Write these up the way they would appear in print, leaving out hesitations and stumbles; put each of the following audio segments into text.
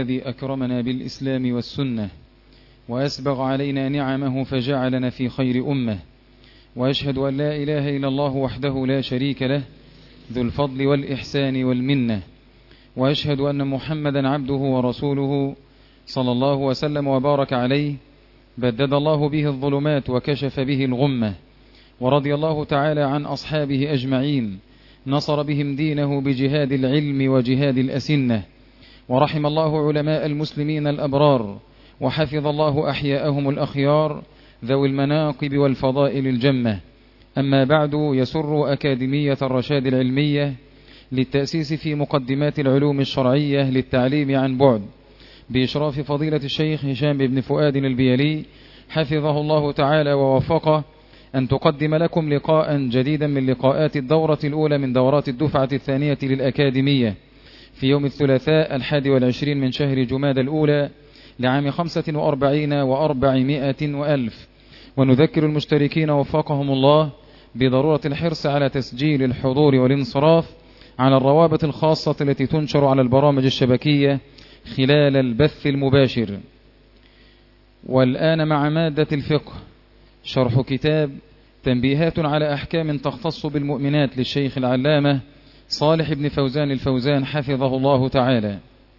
الذي أكرمنا بالإسلام والسنة وأسبغ علينا نعمه فجعلنا في خير أمة، وأشهد أن لا إله إلا الله وحده لا شريك له ذو الفضل والإحسان والمنة، وأشهد أن محمدا عبده ورسوله صلى الله وسلم وبارك عليه، بدد الله به الظلمات وكشف به الغمة، ورضي الله تعالى عن أصحابه أجمعين، نصر بهم دينه بجهاد العلم وجهاد الأسنة، ورحم الله علماء المسلمين الأبرار، وحفظ الله أحياءهم الأخيار ذوي المناقب والفضائل الجمة. أما بعد، يسر أكاديمية الرشاد العلمية للتأسيس في مقدمات العلوم الشرعية للتعليم عن بعد بإشراف فضيلة الشيخ هشام بن فؤاد البيلي حفظه الله تعالى ووفقه أن تقدم لكم لقاء جديدا من لقاءات الدورة الأولى من دورات الدفعة الثانية للأكاديمية في يوم الثلاثاء 21 من شهر جماد الأولى لعام 45 و400 وألف. ونذكر المشتركين وفقهم الله بضرورة الحرص على تسجيل الحضور والانصراف على الروابط الخاصة التي تنشر على البرامج الشبكية خلال البث المباشر. والآن مع مادة الفقه، شرح كتاب تنبيهات على أحكام تختص بالمؤمنات للشيخ العلامة صالح بن فوزان الفوزان حفظه الله تعالى.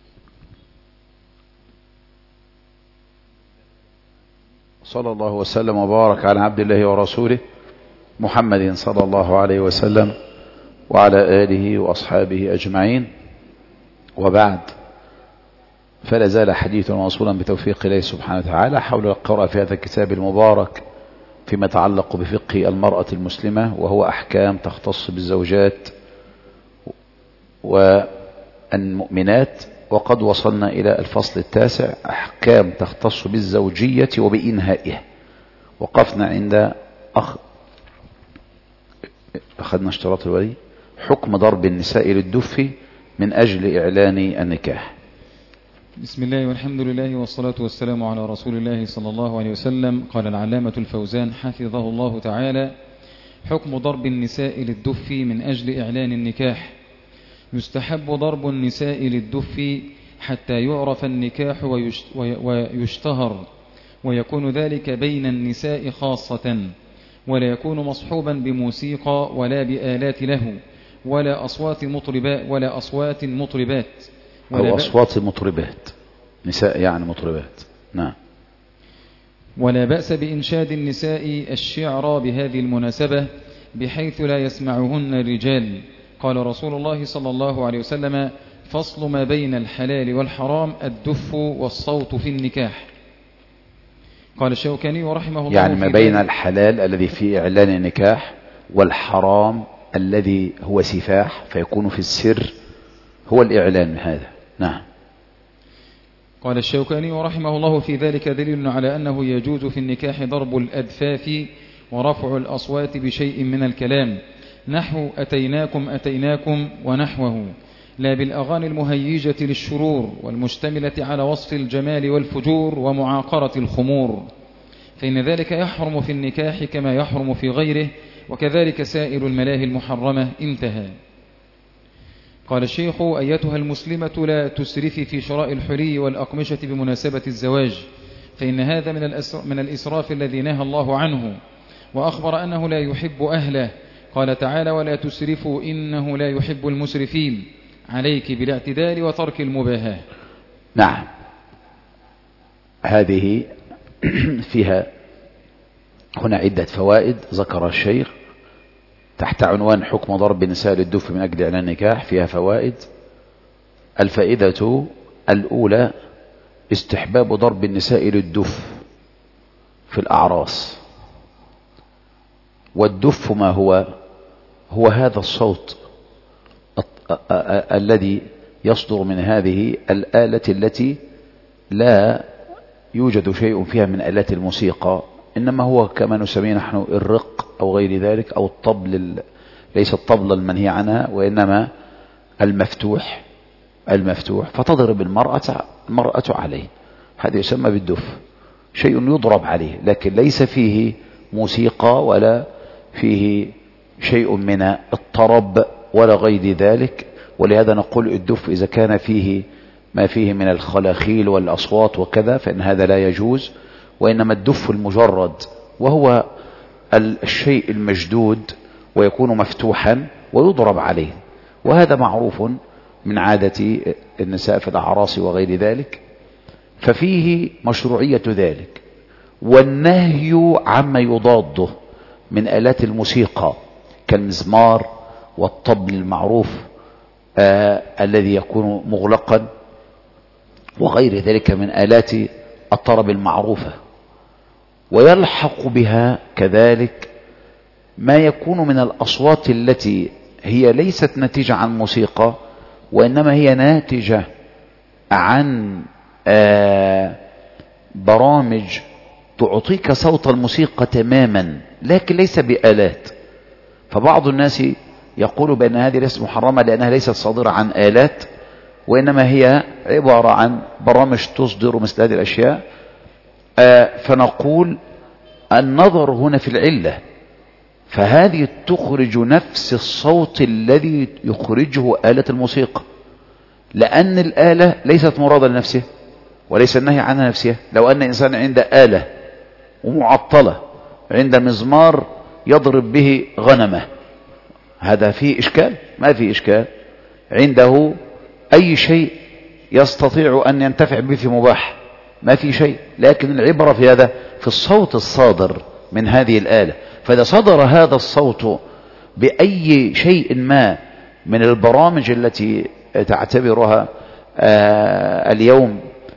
صلى الله وسلم وبارك على عبد الله ورسوله محمد صلى الله عليه وسلم وعلى آله وأصحابه أجمعين، وبعد، فلا زال حديثنا موصولا بتوفيق الله سبحانه وتعالى حول القراءة في هذا الكتاب المبارك فيما يتعلق بفقه المرأة المسلمة، وهو أحكام تختص بالزوجات والمؤمنات. وقد وصلنا إلى الفصل التاسع، أحكام تختص بالزوجية وبإنهائها. وقفنا عند أخذنا اشتراط الولي، حكم ضرب النساء للدف من أجل إعلان النكاح. بسم الله والحمد لله والصلاة والسلام على رسول الله صلى الله عليه وسلم. قال العلامة الفوزان حفظه الله تعالى: حكم ضرب النساء للدف من أجل إعلان النكاح. يستحب ضرب النساء للدف حتى يعرف النكاح ويشتهر، ويكون ذلك بين النساء خاصة، ولا يكون مصحوبا بموسيقى ولا بآلات له ولا أصوات مطربات أو أصوات مطربات، نساء يعني مطربات. نعم. ولا بأس بإنشاد النساء الشعر بهذه المناسبة بحيث لا يسمعهن الرجال. قال رسول الله صلى الله عليه وسلم: فصل ما بين الحلال والحرام الدف والصوت في النكاح. قال الشوكاني رحمه الله يعني ما بين الحلال الذي فيه إعلان النكاح والحرام الذي هو سفاح فيكون في السر هو الإعلان هذا. نعم. قال الشوكاني رحمه الله: في ذلك دليل على أنه يجوز في النكاح ضرب الأدفاف ورفع الأصوات بشيء من الكلام، نحو أتيناكم أتيناكم ونحوه، لا بالأغاني المهيجة للشرور والمشتملة على وصف الجمال والفجور ومعاقرة الخمور، فإن ذلك يحرم في النكاح كما يحرم في غيره، وكذلك سائر الملاهي المحرمة. انتهى. قال الشيخ: أيتها المسلمة لا تسرفي في شراء الحلي والأقمشة بمناسبة الزواج، فإن هذا من الإسراف الذي نهى الله عنه، وأخبر أنه لا يحب أهله. قال تعالى: ولا تسرفوا إنه لا يحب المسرفين، عليك بالاعتدال وترك المباهاة. نعم. هذه فيها هنا عدة فوائد ذكر الشيخ تحت عنوان حكم ضرب النساء للدف من أجل إعلان النكاح. فيها فوائد. الفائدة الأولى: استحباب ضرب النساء للدف في الأعراس. والدف ما هو هذا الصوت الذي يصدر من هذه الآلة التي لا يوجد شيء فيها من آلات الموسيقى، إنما هو كما نسميه نحن الرق أو غير ذلك، أو الطبل، ليس الطبل المنهي عنها وإنما المفتوح، فتضرب المرأة عليه. هذا يسمى بالدف، شيء يضرب عليه، لكن ليس فيه موسيقى ولا فيه شيء من الطرب ولا غير ذلك. ولهذا نقول الدف إذا كان فيه ما فيه من الخلاخيل والأصوات وكذا، فإن هذا لا يجوز. وإنما الدف المجرد وهو الشيء المشدود ويكون مفتوحا ويضرب عليه، وهذا معروف من عادة النساء في الأعراس وغير ذلك، ففيه مشروعية ذلك. والنهي عما يضاده من آلات الموسيقى كالمزمار والطبل المعروف الذي يكون مغلقا وغير ذلك من آلات الطرب المعروفة. ويلحق بها كذلك ما يكون من الأصوات التي هي ليست ناتجة عن موسيقى، وإنما هي ناتجة عن برامج تعطيك صوت الموسيقى تماما لكن ليس بآلات. فبعض الناس يقول بأن هذه ليست محرمة لأنها ليست صادرة عن آلات، وإنما هي عبارة عن برامج تصدر مثل هذه الأشياء. فنقول النظر هنا في العلة، فهذه تخرج نفس الصوت الذي يخرجه آلة الموسيقى، لأن الآلة ليست مرادة لنفسها وليس النهي عنها نفسها. لو أن إنسان عند آلة ومعطلة عند مزمار يضرب به غنمه، هذا فيه إشكال؟ ما فيه إشكال. عنده أي شيء يستطيع أن ينتفع به في مباح، ما في شيء. لكن العبرة في هذا في الصوت الصادر من هذه الآلة. فإذا صدر هذا الصوت بأي شيء ما من البرامج التي تعتبرها اليوم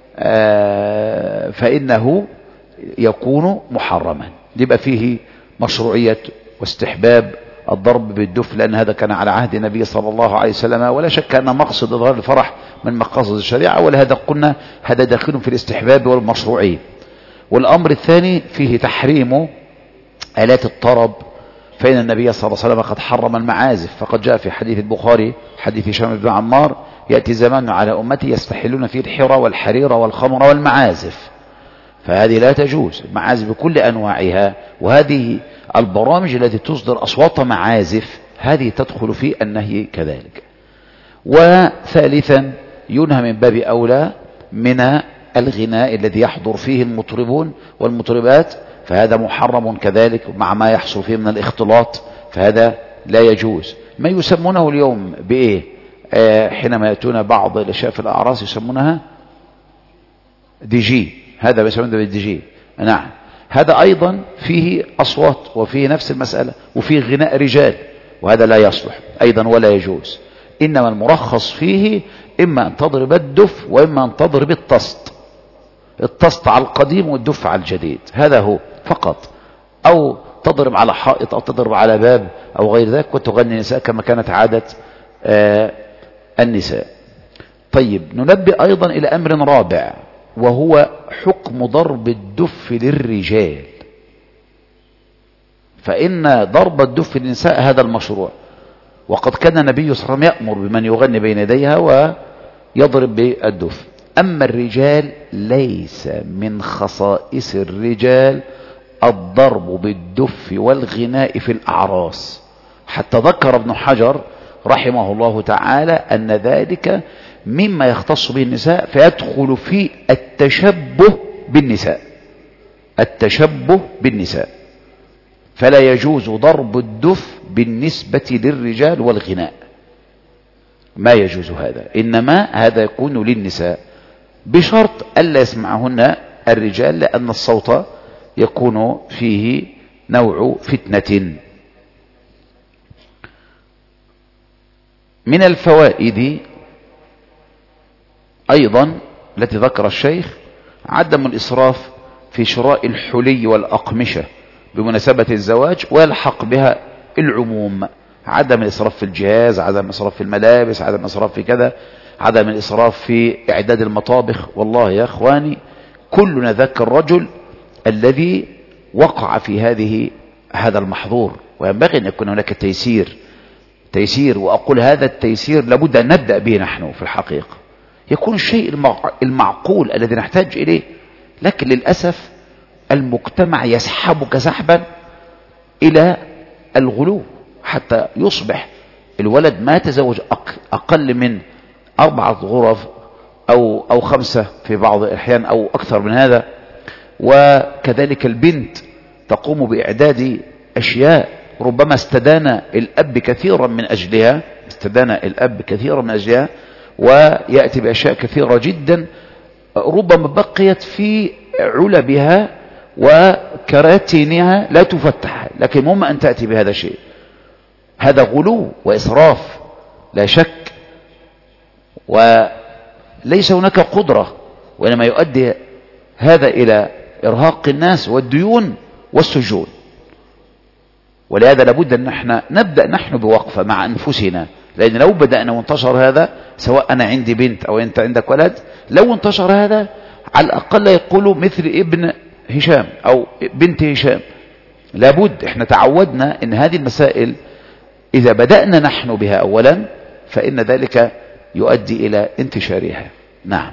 فإنه يكون محرما. يبقى فيه مشروعية واستحباب الضرب بالدف، لأن هذا كان على عهد النبي صلى الله عليه وسلم، ولا شك أن مقصد إظهار الفرح من مقاصد الشريعة، ولهذا قلنا هذا داخل في الاستحباب والمشروعية. والأمر الثاني فيه تحريم آلات الطرب، فإن النبي صلى الله عليه وسلم قد حرم المعازف. فقد جاء في حديث البخاري حديث هشام بن عمار: يأتي زمان على أمتي يستحلون فيه الحرى والحرير والخمر والمعازف، فهذه لا تجوز، المعازف بكل أنواعها. وهذه البرامج التي تصدر أصوات معازف هذه تدخل في النهي كذلك. وثالثا ينهى من باب أولى من الغناء الذي يحضر فيه المطربون والمطربات، فهذا محرم كذلك مع ما يحصل فيه من الاختلاط، فهذا لا يجوز. ما يسمونه اليوم بإيه؟ حينما يأتون بعض الأشياء في الأعراس يسمونها دي جي، هذا بيسمونه بالدي جي. نعم، هذا أيضا فيه أصوات وفيه نفس المسألة، وفيه غناء رجال، وهذا لا يصلح أيضا ولا يجوز. إنما المرخص فيه إما أن تضرب الدف وإما أن تضرب الطست، الطست على القديم والدف على الجديد، هذا هو فقط. أو تضرب على حائط أو تضرب على باب أو غير ذلك وتغني النساء كما كانت عادة النساء. طيب، ننبه أيضا إلى أمر رابع، وهو حكم ضرب الدف للرجال. فإن ضرب الدف للنساء هذا المشروع، وقد كان النبي صلى الله عليه وسلم يأمر بمن يغني بين يديها ويضرب بالدف. أما الرجال ليس من خصائص الرجال الضرب بالدف والغناء في الأعراس، حتى ذكر ابن حجر رحمه الله تعالى أن ذلك مما يختص به النساء، فيدخل في التشبه بالنساء، التشبه بالنساء، فلا يجوز ضرب الدف بالنسبة للرجال والغناء، ما يجوز هذا، إنما هذا يكون للنساء بشرط ألا يسمعهن الرجال، لأن الصوت يكون فيه نوع فتنة. من الفوائد أيضا التي ذكر الشيخ عدم الإسراف في شراء الحلي والأقمشة بمناسبة الزواج، ويلحق بها العموم: عدم الإسراف في الجهاز، عدم الإسراف في الملابس، عدم الإسراف في كذا، عدم الإسراف في إعداد المطابخ. والله يا أخواني كلنا ذاك الرجل الذي وقع في هذا المحظور، وينبغي أن يكون هناك تيسير. وأقول هذا التيسير لابد أن نبدأ به نحن في الحقيقة، يكون الشيء المعقول الذي نحتاج إليه. لكن للأسف المجتمع يسحبك سحبا إلى الغلو، حتى يصبح الولد ما تزوج أقل من 4 غرف أو 5 في بعض الأحيان أو أكثر من هذا. وكذلك البنت تقوم بإعداد أشياء ربما استدان الأب كثيرا من أجلها، ويأتي بأشياء كثيرة جدا ربما بقيت في علبها وكراتينها لا تفتح، لكن مما أن تأتي بهذا الشيء، هذا غلو وإسراف لا شك، وليس هناك قدرة، وإنما يؤدي هذا إلى إرهاق الناس والديون والسجون. ولهذا لابد أن احنا نبدأ نحن بوقفة مع أنفسنا، لأن لو بدأنا وانتشر هذا، سواء أنا عندي بنت أو أنت عندك ولد، لو انتشر هذا على الأقل يقولوا مثل ابن هشام أو بنت هشام. لابد احنا تعودنا أن هذه المسائل إذا بدأنا نحن بها أولا فإن ذلك يؤدي إلى انتشارها. نعم.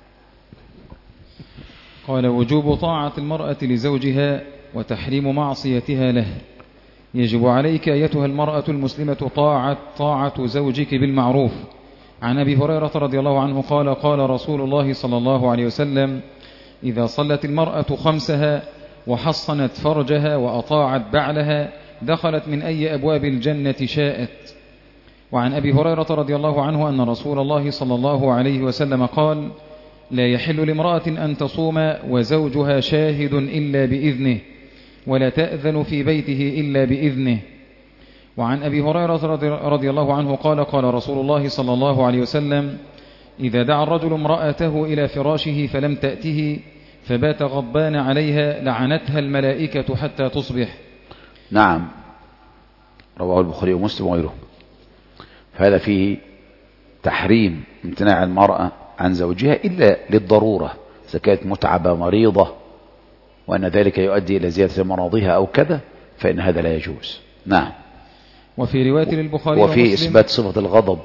قال: وجوب طاعة المرأة لزوجها وتحريم معصيتها له. يجب عليك أيتها المرأة المسلمة طاعة زوجك بالمعروف. عن أبي هريرة رضي الله عنه قال: قال رسول الله صلى الله عليه وسلم: إذا صلت المرأة 5 وحصنت فرجها وأطاعت بعلها دخلت من أي أبواب الجنة شاءت. وعن أبي هريرة رضي الله عنه أن رسول الله صلى الله عليه وسلم قال: لا يحل لامرأة أن تصوم وزوجها شاهد إلا بإذنه، ولا تأذن في بيته إلا بإذنه. وعن أبي هريرة رضي الله عنه قال: قال رسول الله صلى الله عليه وسلم: إذا دعا الرجل امرأته إلى فراشه فلم تأته فبات غضبان عليها لعنتها الملائكة حتى تصبح. نعم، رواه البخاري ومسلم وغيره. فهذا فيه تحريم امتناع المرأة عن زوجها إلا للضرورة، إذا كانت متعبة مريضة وأن ذلك يؤدي إلى زيادة مرضها أو كذا فإن هذا لا يجوز. نعم. وفي رواية للبخاري وفي إثبات صفة الغضب.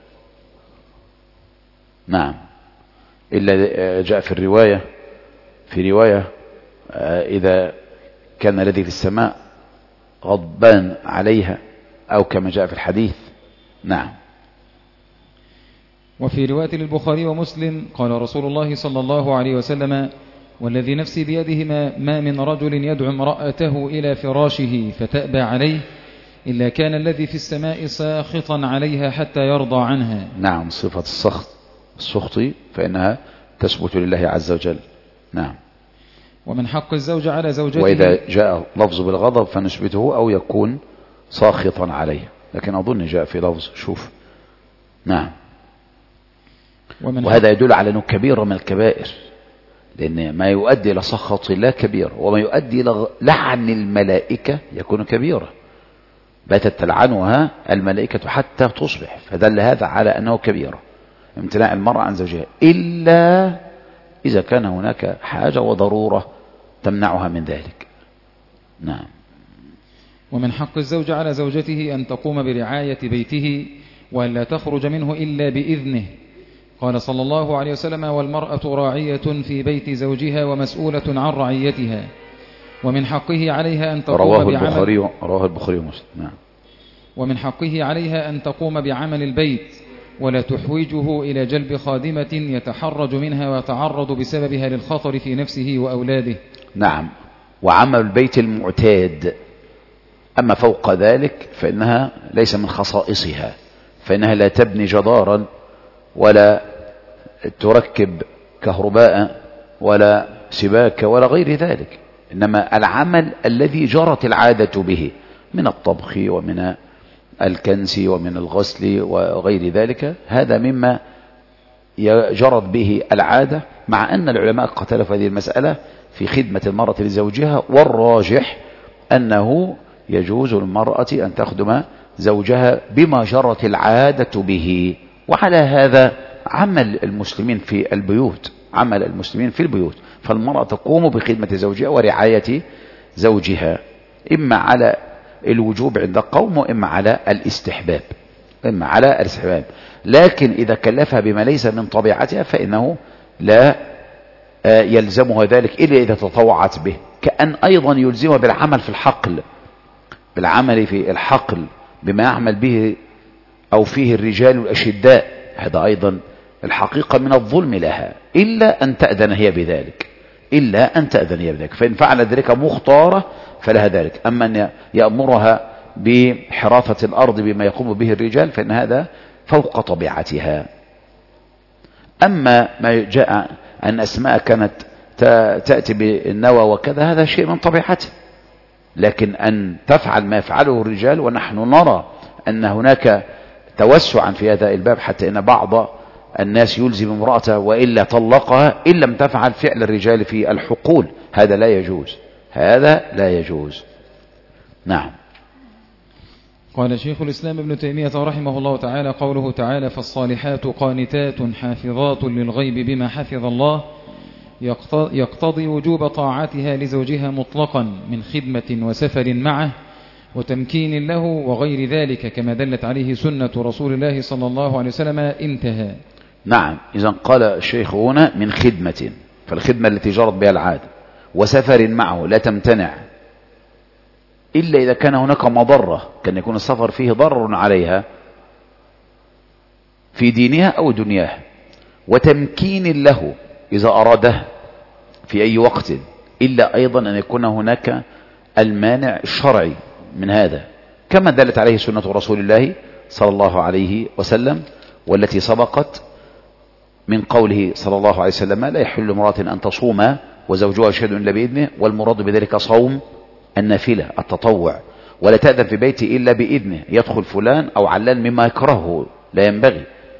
نعم، إلا جاء في رواية إذا كان الذي في السماء غضبان عليها أو كما جاء في الحديث. نعم. وفي رواية للبخاري ومسلم قال رسول الله صلى الله عليه وسلم: والذي نفسي بيده ما من رجل يدعو امرأته إلى فراشه فتأبى عليه إلا كان الذي في السماء ساخطا عليها حتى يرضى عنها. نعم، صفة السخط فإنها تثبت لله عز وجل. نعم. ومن حق الزوج على زوجته، وإذا جاء لفظ بالغضب فنثبته أو يكون ساخطا عليه، لكن أظن جاء في لفظ شوف. نعم. وهذا يدل على أنه كبير من الكبائر، لأن ما يؤدي إلى سخط الله كبير، وما يؤدي إلى لعن الملائكة يكون كبيرا، باتت تلعنها الملائكة حتى تصبح، فدل هذا على أنه كبير امتناع المرأة عن زوجها، إلا إذا كان هناك حاجة وضرورة تمنعها من ذلك. نعم. ومن حق الزوج على زوجته أن تقوم برعاية بيته وأن لا تخرج منه إلا بإذنه. قال صلى الله عليه وسلم: والمرأة راعية في بيت زوجها ومسؤولة عن رعيتها. ومن حقه عليها أن تقوم رواه البخاري ومسلم. نعم. ومن حقه عليها أن تقوم بعمل البيت ولا تحوجه إلى جلب خادمة يتحرج منها ويتعرض بسببها للخطر في نفسه وأولاده. نعم. وعمل البيت المعتاد، أما فوق ذلك فإنها ليس من خصائصها، فإنها لا تبني جدارا ولا تركب كهرباء ولا سباكة ولا غير ذلك، إنما العمل الذي جرت العادة به من الطبخ ومن الكنس ومن الغسل وغير ذلك، هذا مما جرت به العادة، مع أن العلماء اختلفوا في هذه المسألة في خدمة المرأة لزوجها، والراجح أنه يجوز للمرأة أن تخدم زوجها بما جرت العادة به. وعلى هذا عمل المسلمين في البيوت، فالمرأة تقوم بخدمة زوجها ورعاية زوجها، إما على الوجوب عند قوم وإما على الاستحباب، لكن إذا كلفها بما ليس من طبيعتها فإنه لا يلزمها ذلك إلا إذا تطوعت به، كأن أيضا يلزمها بالعمل في الحقل بما يعمل به أو فيه الرجال الأشداء، هذا أيضا الحقيقة من الظلم لها إلا أن تأذن هي بذلك، إلا أن تأذن هي بذلك. فإن فعل ذلك مختارة فلها ذلك. أما أن يأمرها بحرافة الأرض بما يقوم به الرجال فإن هذا فوق طبيعتها. أما ما جاء أن أسماء كانت تأتي بالنوى وكذا هذا شيء من طبيعته، لكن أن تفعل ما يفعله الرجال، ونحن نرى أن هناك توسعا في هذا الباب حتى إن بعض الناس يلزم امرأته وإلا طلقها إن لم تفعل فعل الرجال في الحقول، هذا لا يجوز، هذا لا يجوز. نعم. قال شيخ الإسلام ابن تيمية رحمه الله تعالى: قوله تعالى: فالصالحات قانتات حافظات للغيب بما حفظ الله، يقتضي وجوب طاعتها لزوجها مطلقا من خدمة وسفر معه وتمكين له وغير ذلك، كما دلت عليه سنة رسول الله صلى الله عليه وسلم. انتهى. نعم. إذن قال الشيخ هنا من خدمة، فالخدمة التي جرت بها العادة، وسفر معه لا تمتنع إلا إذا كان هناك مضرة، كان يكون السفر فيه ضرر عليها في دينها أو دنياها، وتمكين له إذا أراده في أي وقت، إلا أيضا أن يكون هناك المانع الشرعي من هذا، كما دلت عليه سنة رسول الله صلى الله عليه وسلم، والتي سبقت من قوله صلى الله عليه وسلم: لا يحل امرأة أن تصوم وزوجها شهد إلا بإذنه، والمراد بذلك صوم النافلة التطوع، ولا تأذن في بيتي إلا بإذنه، يدخل فلان أو علان مما يكرهه لا ينبغي.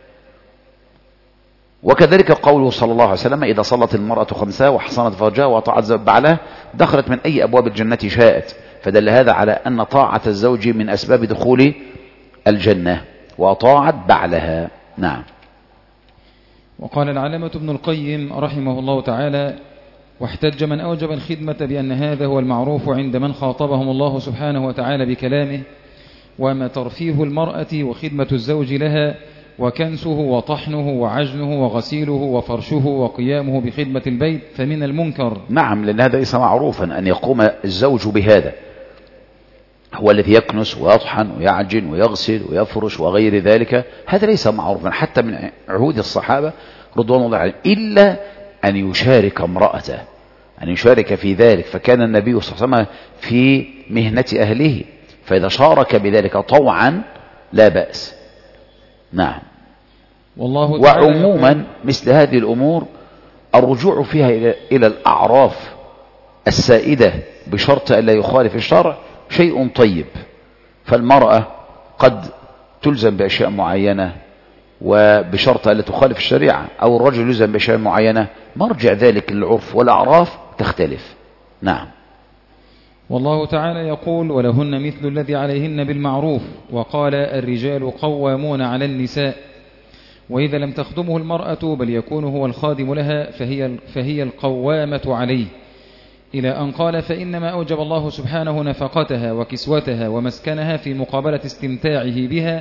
وكذلك قوله صلى الله عليه وسلم: إذا صلت المرأة خمسها وحصنت فرجها وطاعت بعلها دخلت من أي أبواب الجنة شاءت. فدل هذا على أن طاعة الزوج من أسباب دخول الجنة، وطاعت بعلها. نعم. وقال العلامة ابن القيم رحمه الله تعالى: واحتج من أوجب الخدمة بأن هذا هو المعروف عند من خاطبهم الله سبحانه وتعالى بكلامه، وما ترفيه المرأة وخدمة الزوج لها وكنسه وطحنه وعجنه وغسيله وفرشه وقيامه بخدمة البيت فمن المنكر. نعم، لأن هذا ليس معروفا أن يقوم الزوج بهذا، هو الذي يكنس ويطحن ويعجن ويغسل ويفرش وغير ذلك، هذا ليس معروفا حتى من عهود الصحابة رضوان الله عليهم، إلا أن يشارك امرأته، أن يشارك في ذلك. فكان النبي صلى الله عليه وسلم في مهنة أهله، فإذا شارك بذلك طوعا لا بأس. نعم. والله تعالى. وعموما مثل هذه الأمور الرجوع فيها إلى الأعراف السائدة بشرط أن لا يخالف الشرع شيء طيب. فالمرأة قد تلزم بأشياء معينة وبشرط أن لا تخالف الشريعة، أو الرجل يلزم بأشياء معينة، مرجع ذلك للعرف والأعراف تختلف. نعم. والله تعالى يقول: ولهن مثل الذي عليهن بالمعروف، وقال: الرجال قوامون على النساء. وإذا لم تخدمه المرأة بل يكون هو الخادم لها فهي القوامة عليه، إلى أن قال: فإنما أوجب الله سبحانه نفقتها وكسوتها ومسكنها في مقابلة استمتاعه بها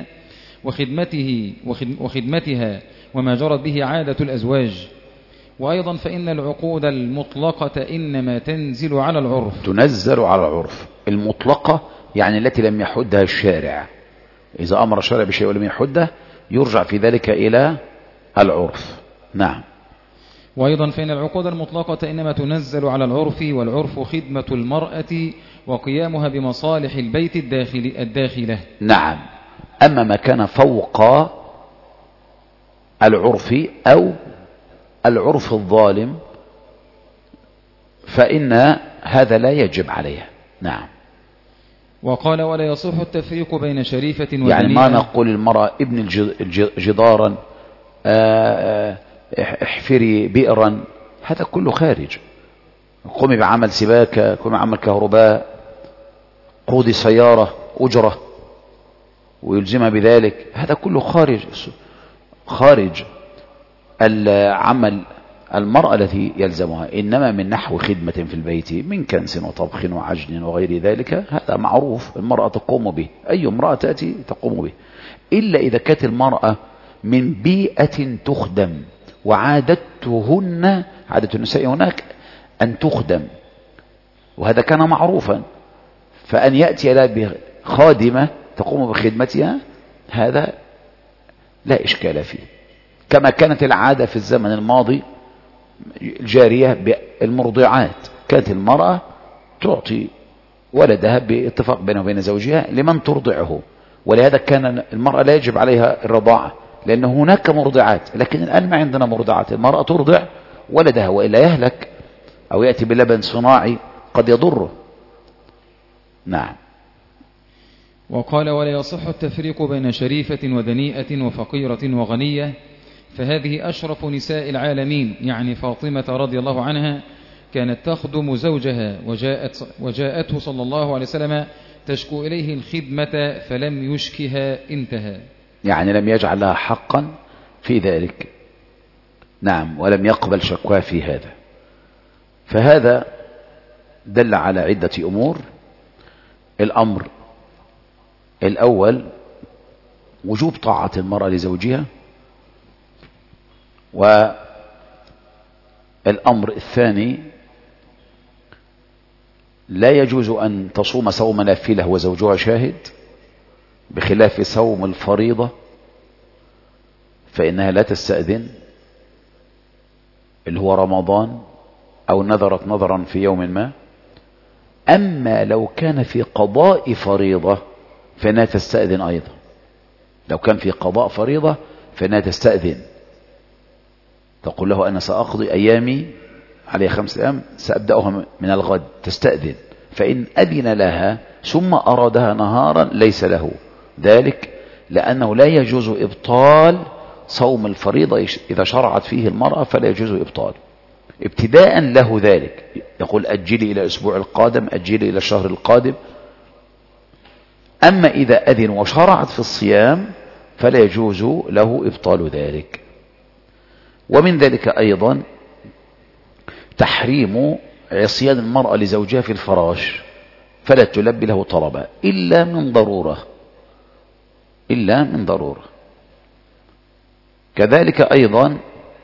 وخدمتها وما جرت به عادة الأزواج. وأيضا فإن العقود المطلقة إنما تنزل على العرف. تنزل على العرف المطلقة، يعني التي لم يحدها الشارع. إذا أمر الشارع بشيء ولم يحده يرجع في ذلك إلى العرف. نعم. وأيضا فإن العقود المطلقة إنما تنزل على العرف، والعرف خدمة المرأة وقيامها بمصالح البيت الداخلة. نعم. أما ما كان فوق العرف أو العرف الظالم فإن هذا لا يجب عليها. نعم. وقال: ولا يصح التفريق بين شريفة ودنيئة. يعني ما نقول المرأة ابن جدارا، احفري بئرا، هذا كله خارج. قومي بعمل سباكة، قومي بعمل كهرباء، قودي سيارة أجرة ويلزمها بذلك، هذا كله خارج العمل المرأة التي يلزمها. إنما من نحو خدمة في البيت من كنس وطبخ وعجن وغير ذلك، هذا معروف المرأة تقوم به، أي امرأة تأتي تقوم به، إلا إذا كانت المرأة من بيئة تخدم، وعادتهن عادة النساء هناك أن تخدم، وهذا كان معروفا، فأن يأتي لها بخادمة تقوم بخدمتها هذا لا إشكال فيه. كما كانت العادة في الزمن الماضي الجارية بالمرضعات، كانت المرأة تعطي ولدها باتفاق بينه وبين زوجها لمن ترضعه، ولهذا كان المرأة لا يجب عليها الرضاعة، لأن هناك مرضعات. لكن الآن ما عندنا مرضعات، المرأة ترضع ولدها وإلا يهلك أو يأتي بلبن صناعي قد يضره. نعم. وقال: ولا يصح التفريق بين شريفة ودنيئة وفقيرة وغنية، فهذه أشرف نساء العالمين، يعني فاطمة رضي الله عنها كانت تخدم زوجها، وجاءته صلى الله عليه وسلم تشكو إليه الخدمة فلم يشكها، انتهى. يعني لم يجعل لها حقا في ذلك. نعم، ولم يقبل شكواه في هذا. فهذا دل على عدة أمور. الأمر الأول وجوب طاعة المرأة لزوجها، والأمر الثاني لا يجوز أن تصوم صوم نافلة وزوجها شاهد، بخلاف صوم الفريضة فإنها لا تستأذن، اللي هو رمضان، أو نذرت نذرا في يوم ما. أما لو كان في قضاء فريضة فإنها تستأذن أيضا. لو كان في قضاء فريضة فإنها تستأذن، تقول له أنا سأقضي أيامي عليه 5 أيام سأبدأها من الغد، تستأذن. فإن أذن لها ثم أرادها نهارا ليس له ذلك، لأنه لا يجوز إبطال صوم الفريضة إذا شرعت فيه المرأة، فلا يجوز إبطال ابتداء له ذلك. يقول أجلي إلى الأسبوع القادم، أجلي إلى الشهر القادم. أما إذا أذن وشرعت في الصيام فلا يجوز له إبطال ذلك. ومن ذلك أيضا تحريم عصيان المرأة لزوجها في الفراش، فلا تلبي له طلبا إلا من ضرورة، إلا من ضرورة. كذلك أيضا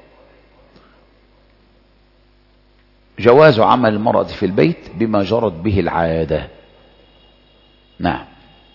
جواز عمل المرأة في البيت بما جرت به العادة. نعم.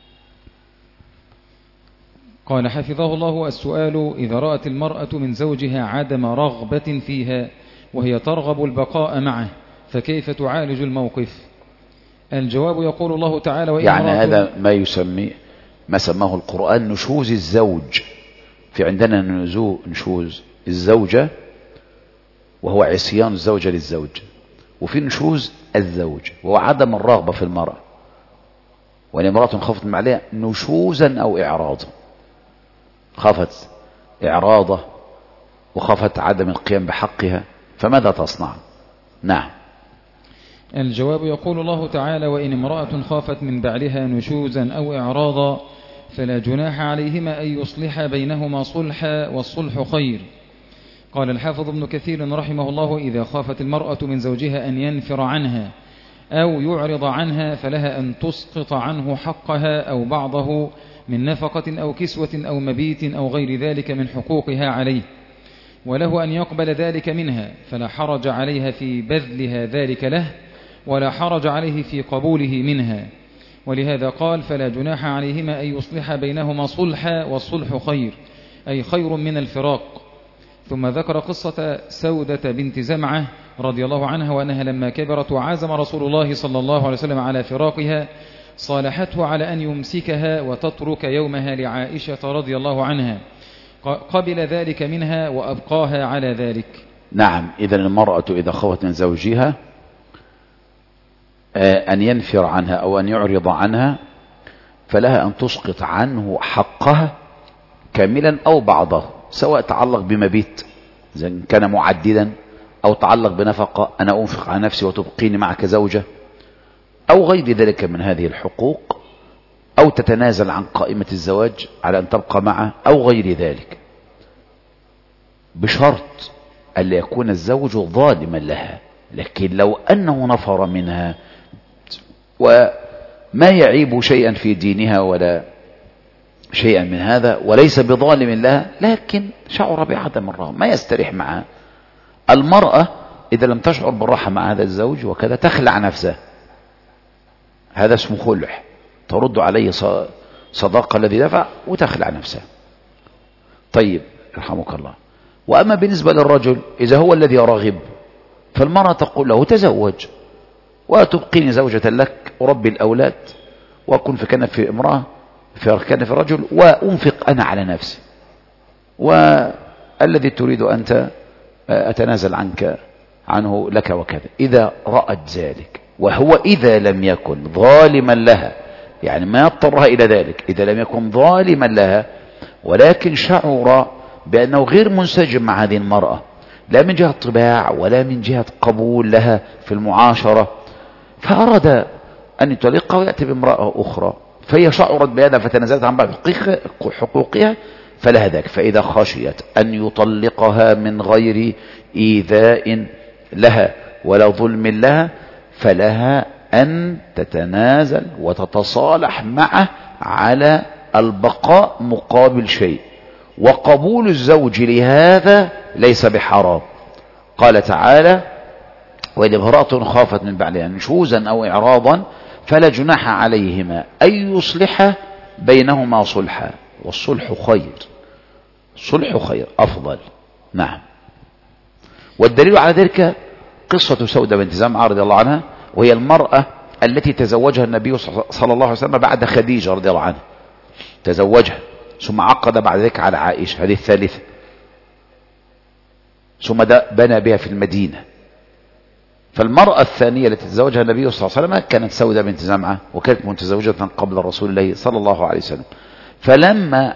قال حفظه الله: السؤال: إذا رأت المرأة من زوجها عدم رغبة فيها وهي ترغب البقاء معه، فكيف تعالج الموقف؟ الجواب: يقول الله تعالى: يعني هذا ما سماه القرآن نشوز الزوج. في عندنا نشوز الزوجة وهو عصيان الزوجة للزوج، وفي نشوز الزوج وهو عدم الرغبة في المرأة. والامرأة خافت من عليها نشوزا أو إعراضا، خافت إعراضه وخافت عدم القيام بحقها، فماذا تصنع؟ نعم. الجواب: يقول الله تعالى: وإن امرأة خافت من بعلها نشوزا أو إعراضا فلا جناح عليهما أن يصلح بينهما صلحا، والصلح خير. قال الحافظ ابن كثير رحمه الله: إذا خافت المرأة من زوجها أن ينفر عنها أو يعرض عنها فلها أن تسقط عنه حقها أو بعضه من نفقة أو كسوة أو مبيت أو غير ذلك من حقوقها عليه، وله أن يقبل ذلك منها، فلا حرج عليها في بذلها ذلك له، ولا حرج عليه في قبوله منها. ولهذا قال: فلا جناح عليهما أن يصلح بينهما صلحا، والصلح خير، أي خير من الفراق. ثم ذكر قصة سودة بنت زمعة رضي الله عنها، وأنها لما كبرت وعزم رسول الله صلى الله عليه وسلم على فراقها صالحته على أن يمسكها وتترك يومها لعائشة رضي الله عنها، قبل ذلك منها وأبقاها على ذلك. نعم. إذن المرأة إذا خافت من زوجها أن ينفر عنها أو أن يعرض عنها فلها أن تسقط عنه حقها كاملا أو بعضه، سواء تعلق بمبيت إذا كان معددا، أو تعلق بنفقة أنا أنفق على نفسي وتبقيني معك زوجة، أو غير ذلك من هذه الحقوق، أو تتنازل عن قائمة الزواج على أن تبقى معه، أو غير ذلك، بشرط أن يكون الزوج ظالما لها. لكن لو أنه نفر منها وما يعيب شيئا في دينها ولا شيئا من هذا وليس بظالم لها، لكن شعر بعدم الرغبة، ما يستريح معها. المرأة إذا لم تشعر بالراحة مع هذا الزوج وكذا تخلع نفسها، هذا اسمه خلع، ترد عليه صداقة الذي دفع وتخلع نفسها. طيب، رحمك الله. وأما بالنسبة للرجل إذا هو الذي يرغب فالمرأة تقول له تزوج وتبقيني زوجة لك أربي الأولاد وأكون في كنف امرأة في كنف رجل وأنفق أنا على نفسي، والذي تريد أنت أتنازل عنه لك وكذا. إذا رأت ذلك وهو إذا لم يكن ظالما لها، يعني ما يضطرها إلى ذلك، إذا لم يكن ظالما لها ولكن شعر بأنه غير منسجم مع هذه المرأة لا من جهة طباع ولا من جهة قبول لها في المعاشرة، فأراد أن يطلقها ويأتي بامرأة أخرى فهي شعرت بهذا فتنازلت عن بعض حقوقها فلها ذلك. فإذا خشيت أن يطلقها من غير إيذاء لها ولا ظلم لها فلها أن تتنازل وتتصالح معه على البقاء مقابل شيء، وقبول الزوج لهذا ليس بحرام. قال تعالى: وإن امرأة خافت من بعلها نشوزا أو إعراضا فلا جناح عليهما أن يصلحا بينهما صلحا، والصلح خير، الصلح خير أفضل. نعم. والدليل على ذلك قصة سودة بنت زمعة رضي الله عنها، وهي المرأة التي تزوجها النبي صلى الله عليه وسلم بعد خديجة رضي الله عنها، تزوجها ثم عقد بعد ذلك على عائشة هذه الثالثة، ثم بنى بها في المدينة. فالمرأة الثانية التي تزوجها النبي صلى الله عليه وسلم كانت سودة بنت زمعة، وكانت متزوجة قبل رسول الله صلى الله عليه وسلم. فلما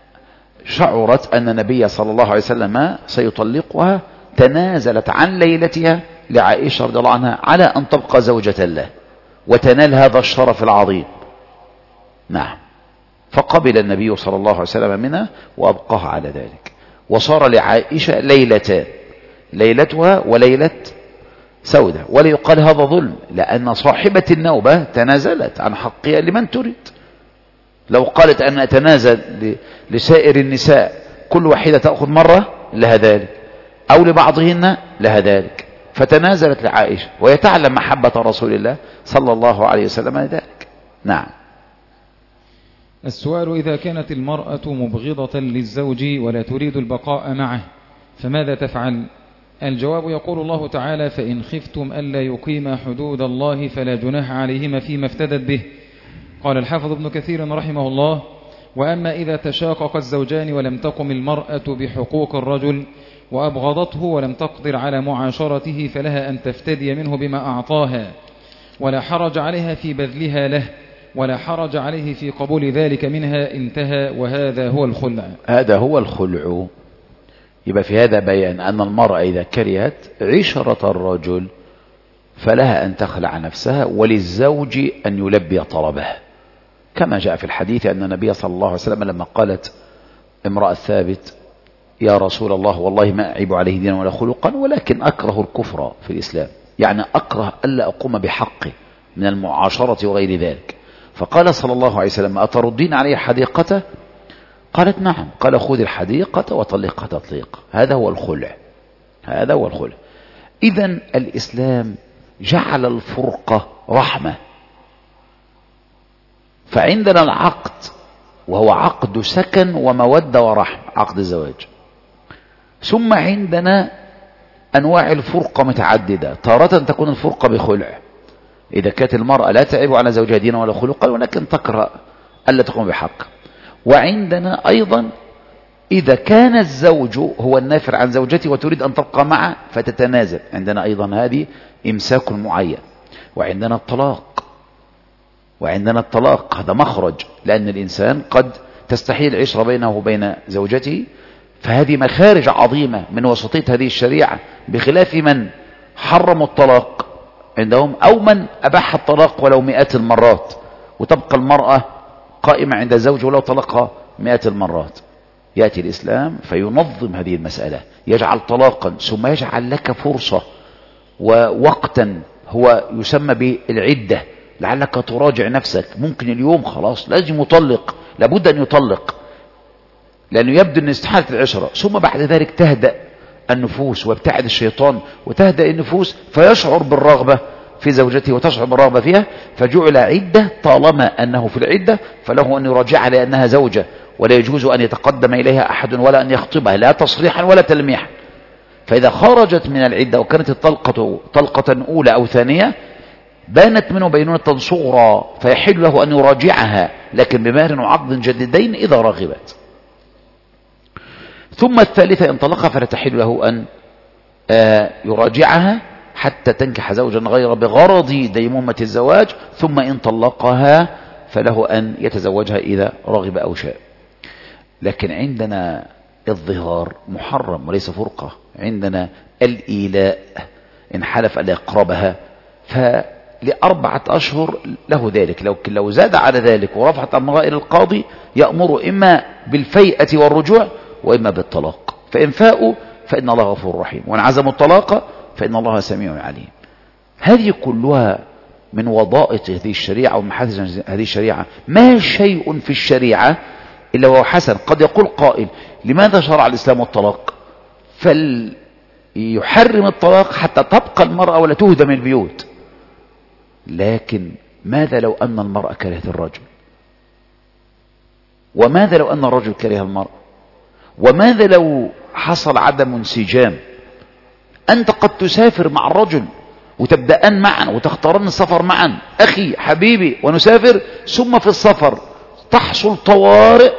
شعرت أن النبي صلى الله عليه وسلم سيطلقها تنازلت عن ليلتها لعائشة رضي الله عنها على أن تبقى زوجة له وتنال هذا الشرف العظيم. نعم. فقبل النبي صلى الله عليه وسلم منها وأبقاها على ذلك، وصار لعائشة ليلتان، ليلتها وليلة سودة. ولا يقال هذا ظلم، لأن صاحبة النوبة تنازلت عن حقها لمن تريد. لو قالت أن أتنازل لسائر النساء كل واحدة تأخذ مرة لها ذلك، أو لبعضهن لها ذلك، فتنازلت لعائشة وهي تعلم محبة رسول الله صلى الله عليه وسلم ذلك. نعم. السؤال: إذا كانت المرأة مبغضة للزوج ولا تريد البقاء معه فماذا تفعل؟ الجواب: يقول الله تعالى: فإن خفتم ألا يقيما حدود الله فلا جناح عليهما فيما افتدت به. قال الحافظ ابن كثير رحمه الله: وأما إذا تشاقق الزوجان ولم تقم المرأة بحقوق الرجل وأبغضته ولم تقدر على معاشرته فلها أن تفتدي منه بما أعطاها، ولا حرج عليها في بذلها له، ولا حرج عليه في قبول ذلك منها. انتهى. وهذا هو الخلع. هذا هو الخلع. يبقى في هذا بيان أن المرأة إذا كرهت عشرة الرجل فلها أن تخلع نفسها، وللزوج أن يلبي طلبها، كما جاء في الحديث أن النبي صلى الله عليه وسلم لما قالت امرأة ثابت: يا رسول الله والله ما أعيب عليه دينا ولا خلقا ولكن أكره الكفر في الإسلام، يعني أكره ألا أقوم بحقه من المعاشرة وغير ذلك. فقال صلى الله عليه وسلم: أتردين علي حديقته؟ قالت: نعم. قال: خذ الحديقة وطلقها تطليق. هذا هو الخلع، هذا هو الخلع. إذن الإسلام جعل الفرقة رحمة. فعندنا العقد وهو عقد سكن ومودة ورحمة، عقد الزواج. ثم عندنا أنواع الفرقة متعددة، تارة تكون الفرقة بخلع إذا كانت المرأة لا تعيب على زوجها دينا ولا خلقا ولكن تكره ألا تقوم بحق. وعندنا أيضا إذا كان الزوج هو النافر عن زوجته وتريد أن تبقى معه فتتنازل، عندنا أيضا هذه إمساك معين. وعندنا الطلاق، وعندنا الطلاق هذا مخرج، لأن الإنسان قد تستحيل العشرة بينه وبين زوجته، فهذه مخارج عظيمة من وسطية هذه الشريعة، بخلاف من حرموا الطلاق عندهم أو من أباح الطلاق ولو مئات المرات، وتبقى المرأة قائمة عند الزوج ولو طلقها مئات المرات. يأتي الإسلام فينظم هذه المسألة، يجعل طلاقا ثم يجعل لك فرصة ووقتا هو يسمى بالعدة، لعلك تراجع نفسك. ممكن اليوم خلاص لازم يطلق، لابد أن يطلق لأنه يبدو أن استحالة العشرة، ثم بعد ذلك تهدأ النفوس ويبتعد الشيطان وتهدأ النفوس فيشعر بالرغبة في زوجته وتشعر بالرغبة فيها، فجعل عدة. طالما أنه في العدة فله أن يراجعها لأنها زوجة ولا يجوز أن يتقدم إليها أحد ولا أن يخطبها، لا تصريحا ولا تلميحا. فإذا خرجت من العدة وكانت الطلقة طلقة أولى أو ثانية بانت منه بينونة صغرى فيحل له أن يراجعها، لكن بمهر وعقد جديدين إذا رغبت. ثم الثالثة إن طلقها فلا تحل له أن يراجعها حتى تنكح زوجا غير بغرض ديمومة الزواج، ثم إن طلقها فله أن يتزوجها إذا رغب أو شاء. لكن عندنا الظهار محرم وليس فرقة، عندنا الإيلاء إن حلف أن يقربها فل4 أشهر له ذلك، لو زاد على ذلك ورفعت أمرها إلى القاضي يأمر إما بالفيئة والرجوع وإما بالطلاق، فإن فاءوا فإن الله غفور رحيم، وإن عزموا الطلاق فإن الله سميع عليم. هذه كلها من وضائط هذه الشريعة ومحاسن هذه الشريعة. ما شيء في الشريعة إلا وهو حسن. قد يقول قائل لماذا شرع الإسلام الطلاق؟ فليحرم الطلاق حتى تبقى المرأة ولا تهدم البيوت. لكن ماذا لو أن المرأة كرهت الرجل؟ وماذا لو أن الرجل كره المرأة؟ وماذا لو حصل عدم انسجام؟ أنت قد تسافر مع الرجل وتبدأان معا وتختارن السفر معا، أخي حبيبي ونسافر، ثم في السفر تحصل طوارئ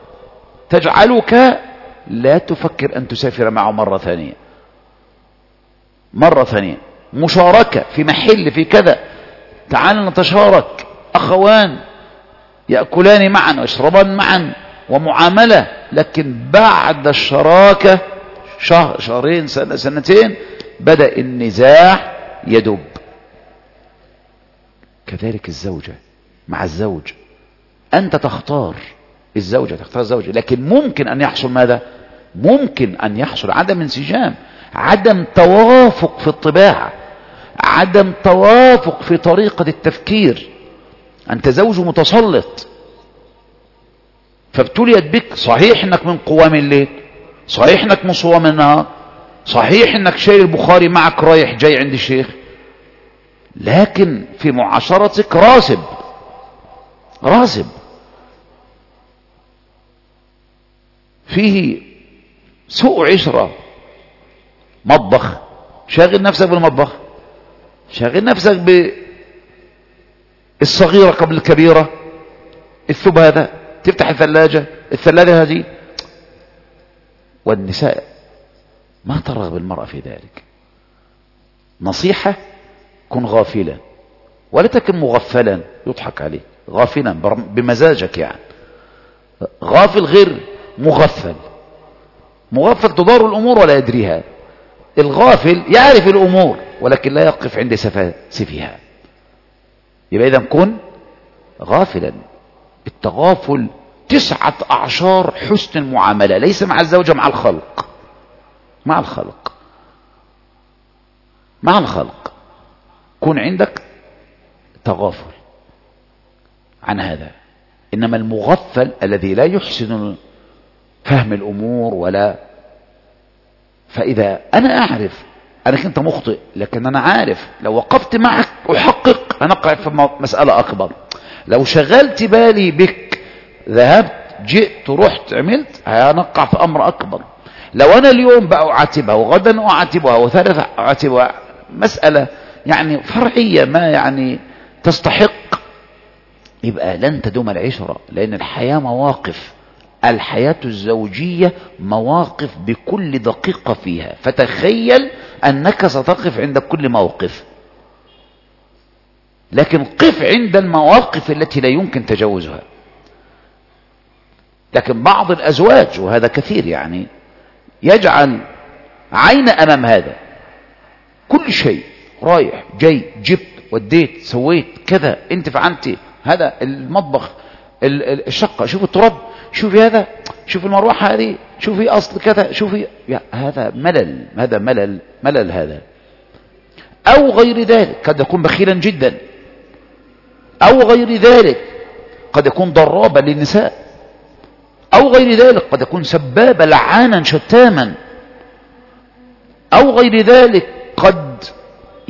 تجعلك لا تفكر أن تسافر معه مرة ثانية. مشاركة في محل في كذا، تعال نتشارك، أخوان يأكلان معا ويشربان معا ومعاملة. لكن بعد الشراكة شهر شهرين سنتين بدأ النزاع يدب. كذلك الزوجة مع الزوج، أنت تختار الزوجة، تختار الزوجة، لكن ممكن أن يحصل ماذا؟ ممكن أن يحصل عدم انسجام، عدم توافق في الطباع، عدم توافق في طريقة التفكير. أنت زوج متسلط فابتليت بك، صحيح أنك من قوام الليل، صحيح أنك من صوام النهار، صحيح أنك شايل البخاري معك رايح جاي عند الشيخ، لكن في معاشرتك راسب فيه سوء عشرة، مطبخ، شاغل نفسك بالمطبخ، شاغل نفسك بالصغيرة قبل الكبيرة، الثوب هذا، تفتح الثلاجة هذه. والنساء ما ترغب المرأة في ذلك. نصيحة: كن غافلا ولا تكن مغفلا يضحك عليك، غافلا بمزاجك، يعني غافل غير مغفل. مغفل تدار الأمور ولا يدريها، الغافل يعرف الأمور ولكن لا يقف عند سفيها. يبقى إذن كن غافلا. التغافل 9 أعشار حسن المعاملة، ليس مع الزوجة، مع الخلق كن عندك تغافل عن هذا. إنما المغفل الذي لا يحسن فهم الأمور فإذا أنا أعرف أنك أنت مخطئ، لكن أنا عارف لو وقفت معك أحقق هنقع في مسألة أكبر. لو شغلت بالي بك، ذهبت جئت رحت عملت، هنقع في أمر أكبر. لو أنا اليوم بقى أعاتبها وغدا أعاتبها وثالث أعاتبها، مسألة يعني فرعية ما يعني تستحق، يبقى لن تدوم العشرة. لأن الحياة مواقف، الحياة الزوجية مواقف بكل دقيقة فيها، فتخيل أنك ستقف عند كل موقف، لكن قف عند المواقف التي لا يمكن تجاوزها. لكن بعض الأزواج، وهذا كثير، يعني يجعل عين أمام هذا، كل شيء رايح جاي، جبت وديت سويت كذا، انت فعلتي هذا، المطبخ، الشقة، شوف التراب، شوفي هذا، شوفي المروحة هذه، شوفي أصل كذا، شوفي، هذا ملل، هذا ملل هذا. أو غير ذلك قد يكون بخيلا جدا، أو غير ذلك قد يكون ضرابا للنساء، أو غير ذلك قد يكون سبابا لعانا شتاما، أو غير ذلك قد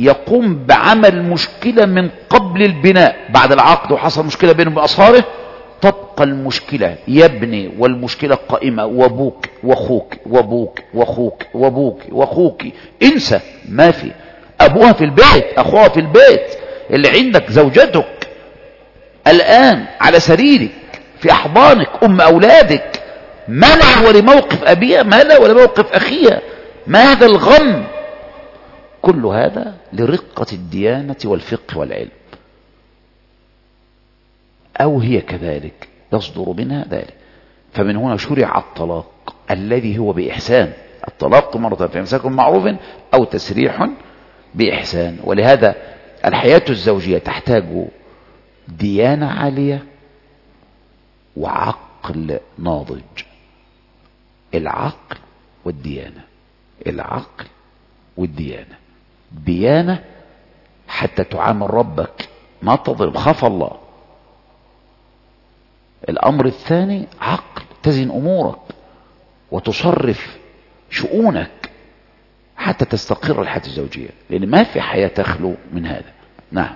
يقوم بعمل مشكلة من قبل البناء، بعد العقد وحصل مشكلة بينه وبين أصهاره، تبقى المشكلة يا ابني، والمشكلة قائمة، وابوك واخوك وابوك واخوك وابوك واخوك، انسى، ما في. ابوها في البيت، اخوها في البيت، اللي عندك زوجتك الان على سريرك في احضانك، ام اولادك، ما لها ولموقف ابيها، ما لها ولموقف اخيها، ما هذا الغم؟ كل هذا لرقة الديانة والفقه والعلم. أو هي كذلك يصدر منها ذلك. فمن هنا شرع الطلاق الذي هو بإحسان. الطلاق مرة في إمساك معروف أو تسريح بإحسان. ولهذا الحياة الزوجية تحتاج ديانة عالية وعقل ناضج. العقل والديانة، العقل والديانة. ديانة حتى تعامل ربك، ما تظلم، خاف الله. الأمر الثاني عقل، تزن أمورك وتصرف شؤونك حتى تستقر الحياة الزوجية، لأن ما في حياة تخلو من هذا. نعم.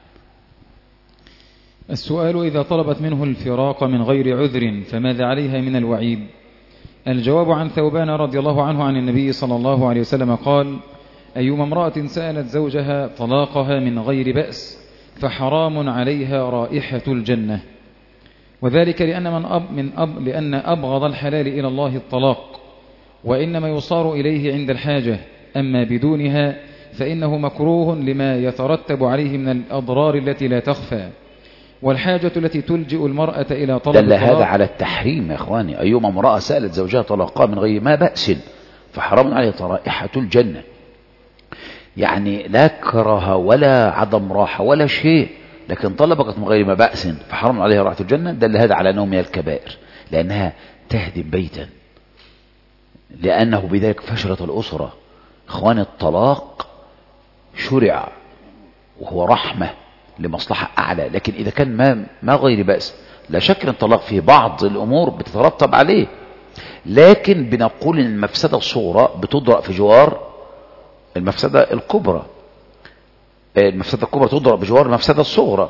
السؤال: إذا طلبت منه الفراق من غير عذر فماذا عليها من الوعيد؟ الجواب: عن ثوبان رضي الله عنه عن النبي صلى الله عليه وسلم قال: أيما امرأة سألت زوجها طلاقها من غير بأس فحرام عليها رائحة الجنة. وذلك لأن أبغض الحلال إلى الله الطلاق، وإنما يصار إليه عند الحاجة، أما بدونها فإنه مكروه لما يترتب عليه من الأضرار التي لا تخفى. والحاجة التي تلجئ المرأة إلى طلب دل هذا على التحريم يا إخواني. أيما امرأة سألت زوجها طلاقها من غير ما بأس فحرام عليها رائحة الجنة. يعني لا كره ولا عدم راحة ولا شيء، لكن طلبت من غير ما بأس فحرام عليها رائحة الجنة. دل هذا على أنه من الكبائر، لأنها تهدم بيتا، لأنه بذلك فشلت الأسرة. إخواني، الطلاق شرع وهو رحمة لمصلحة أعلى، لكن إذا كان ما غير بأس، لا شك أن الطلاق فيه بعض الأمور بتترتب عليه، لكن بنقول أن المفسدة الصغرى بتضرأ في جوار المفسدة الكبرى. المفسدة الكبرى تضرأ بجوار المفسدة الصغرى.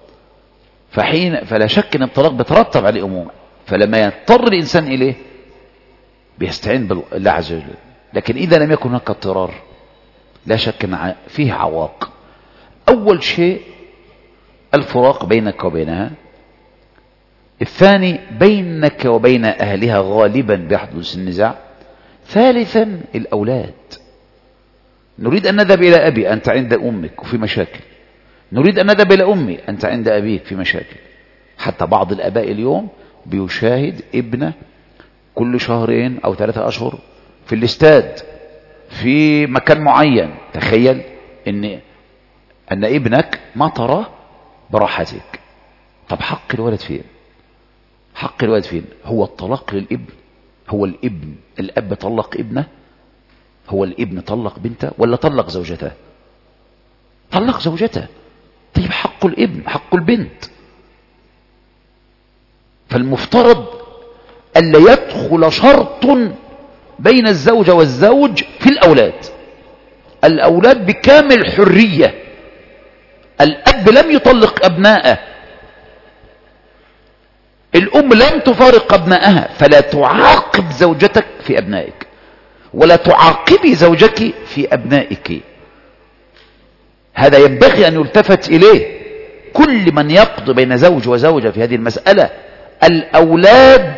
فلا شك أن الطلاق بترتب عليه أمور، فلما يضطر الإنسان إليه بيستعين بالله عز وجل. لكن إذا لم يكن هناك اضطرار لا شك أن فيه عواق. أول شيء الفراق بينك وبينها. الثاني بينك وبين أهلها غالبا بيحدث النزاع. ثالثا الأولاد. نريد أن نذهب إلى أبي، أنت عند أمك وفي مشاكل. نريد أن نذهب إلى أمي، أنت عند أبيك في مشاكل. حتى بعض الآباء اليوم بيشاهد ابنه كل شهرين أو 3 أشهر في الاستاد في مكان معين. تخيل أن ابنك ما تراه براحتك. طب حق الولد فين؟ حق الولد فين؟ هو الطلاق للابن؟ هو الابن الأب طلق ابنه؟ هو الابن طلق بنته ولا طلق زوجته؟ طلق زوجته. طيب حق الابن، حق البنت. فالمفترض ألا يدخل شرط بين الزوجة والزوج في الأولاد. الأولاد بكامل حرية. الأب لم يطلق أبناءه، الأم لم تفارق أبنائها، فلا تعاقب زوجتك في أبنائك ولا تعاقبي زوجك في أبنائك. هذا ينبغي أن يلتفت إليه. كل من يقضي بين زوج وزوجة في هذه المسألة، الأولاد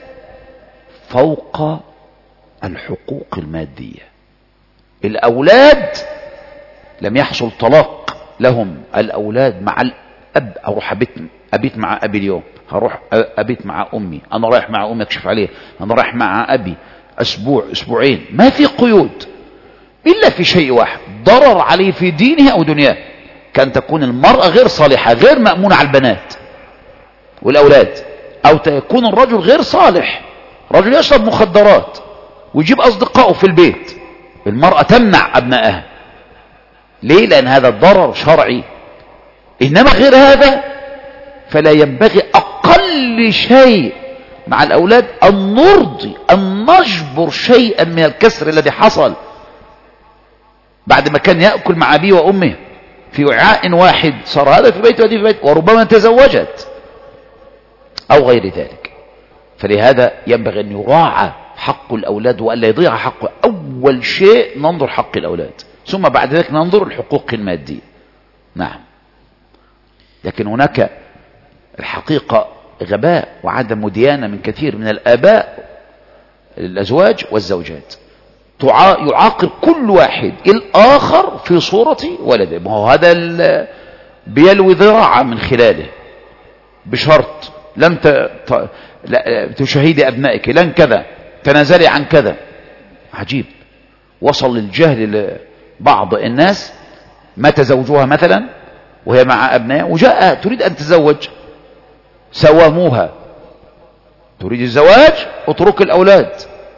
فوق الحقوق المادية. الأولاد لم يحصل طلاق لهم. الأولاد مع الأب. أروح أبيت مع أبي اليوم، هروح أبيت مع أمي، أنا رايح مع أمي أكشف عليه، أنا رايح مع أبي أسبوع أسبوعين. ما في قيود إلا في شيء واحد: ضرر عليه في دينه أو دنياه. كان تكون المرأة غير صالحة، غير مأمونة على البنات والأولاد، أو تكون الرجل غير صالح، رجل يشرب مخدرات ويجيب أصدقائه في البيت. المرأة تمنع أبنائها. ليه؟ لأن هذا ضرر شرعي. إنما غير هذا فلا ينبغي أقل شيء مع الأولاد أن نرضي، أن نجبر شيئا من الكسر الذي حصل بعد ما كان يأكل مع أبيه وأمه في وعاء واحد، صار هذا في بيت وهذه في بيت، وربما تزوجت. أو غير ذلك. فلهذا ينبغي أن يراعى حق الأولاد وأن لا يضيع حقه. أول شيء ننظر حق الأولاد، ثم بعد ذلك ننظر الحقوق المادية. نعم. لكن هناك الحقيقة غباء وعدم ديانة من كثير من الآباء الأزواج والزوجات، يعاقب كل واحد الآخر في صورة ولده. ما هو هذا بيلوي ذراعة من خلاله بشرط لم تشاهدي أبنائك، لن كذا، تنازلي عن كذا. عجيب، وصل الجهل لبعض الناس. مات زوجها مثلا وهي مع أبنائها وجاء تريد أن تتزوج، سواموها. تريد الزواج، اترك الأولاد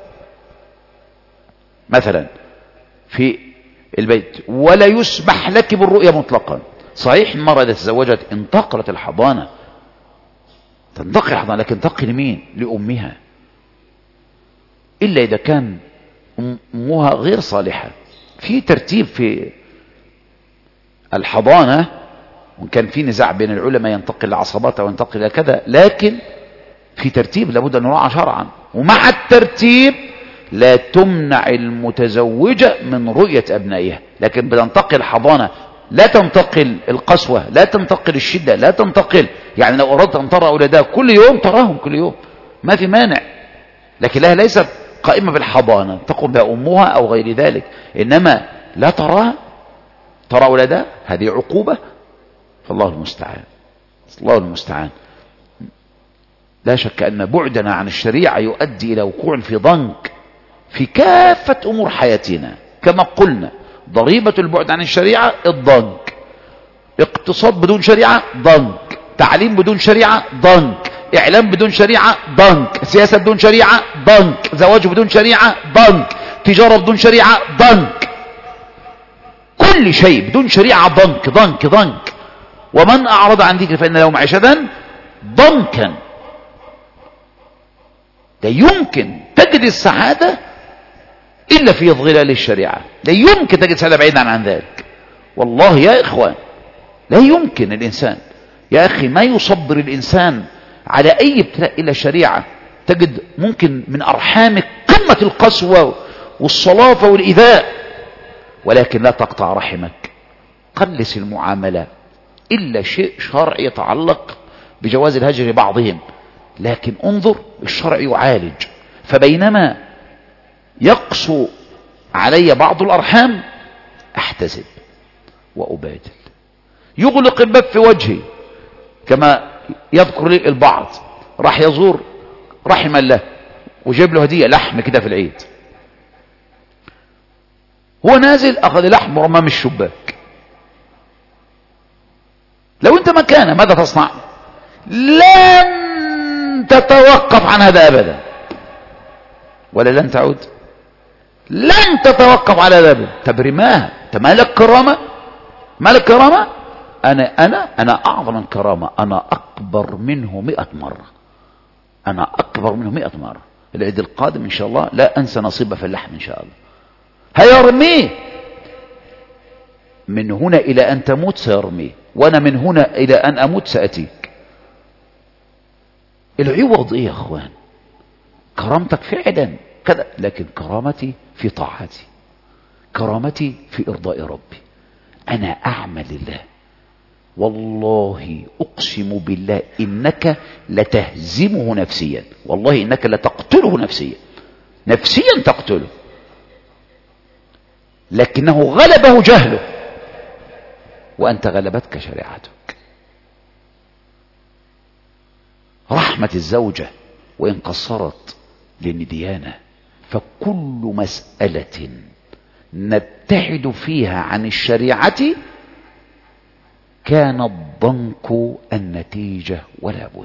مثلا في البيت، ولا يسمح لك بالرؤية مطلقا. صحيح المرأة إذا تزوجت انتقلت الحضانة، تنتقل الحضانة، لكن تنتقل لمين؟ لأمها، إلا إذا كان أمها غير صالحة. في ترتيب في الحضانة، وإن كان في نزاع بين العلماء ينتقل لعصبات أو ينتقل إلى كذا، لكن في ترتيب لابد أن يراعى شرعا. ومع الترتيب لا تمنع المتزوجة من رؤية أبنائها، لكن بتنتقل الحضانة، لا تنتقل القسوة، لا تنتقل الشدة، لا تنتقل. يعني لو أردت أن ترى أولادها كل يوم تراهم كل يوم، ما في مانع، لكن لها ليست قائمة بالحضانة تقوم بها أمها أو غير ذلك. إنما لا ترى أولادها، هذه عقوبة. فالله المستعان، الله المستعان. لا شك أن بعدنا عن الشريعة يؤدي إلى وقوع في ضنك في كافة أمور حياتنا. كما قلنا، ضريبة البعد عن الشريعة الضنك. اقتصاد بدون شريعة ضنك، تعليم بدون شريعة ضنك، إعلام بدون شريعة ضنك، سياسة بدون شريعة ضنك، زواج بدون شريعة ضنك، تجارة بدون شريعة ضنك، كل شيء بدون شريعة ضنك ضنك ضنك. ومن أعرض عن ذكر فإن له معيشة ضنكا. لا يمكن تجد السعادة إلا في ظلال الشريعة، لا يمكن تجد سعادة بعيدا عن ذلك. والله يا إخوان لا يمكن. الإنسان يا أخي ما يصبر الإنسان على أي ابتلاء إلا الشريعة. تجد ممكن من أرحامك قمة القسوة والصلافة والإيذاء، ولكن لا تقطع رحمك. قلس المعاملة إلا شيء شرعي يتعلق بجواز الهجر بعضهم، لكن انظر الشرع يعالج. فبينما يقسو علي بعض الأرحام أحتسب وأبادل. يغلق الباب في وجهي، كما يذكر لي البعض راح يزور رحم الله وجيب له هدية لحم كده في العيد، هو نازل أخذ لحم ورماه من الشباك. لو أنت مكانه ماذا تصنع؟ لن تتوقف عن هذا أبدا، ولا لن تعود، لن تتوقف على هذا أبدا. تبرماها. أنت مالك كرامة؟ مالك كرامة؟ أنا أعظم من كرامة، أنا أكبر منه 100 مرة، أنا أكبر منه 100 مرة. العيد القادم إن شاء الله لا أنسى نصيبه في اللحم إن شاء الله. هيرميه من هنا إلى أن تموت، سيرميه، وأنا من هنا إلى أن أموت سأتيك. العوض إيه يا أخوان؟ كرامتك فعلا كذا، لكن كرامتي في طاعتي، كرامتي في إرضاء ربي. أنا أعمل لله، والله أقسم بالله إنك لتهزمه نفسيا، والله إنك لتقتله نفسيا، نفسيا تقتله، لكنه غلبه جهله وأنت غلبتك شريعتك. رحمة الزوجة وإن قصرت للنديانة، فكل مسألة نبتعد فيها عن الشريعة كان الضنك النتيجة ولا بد.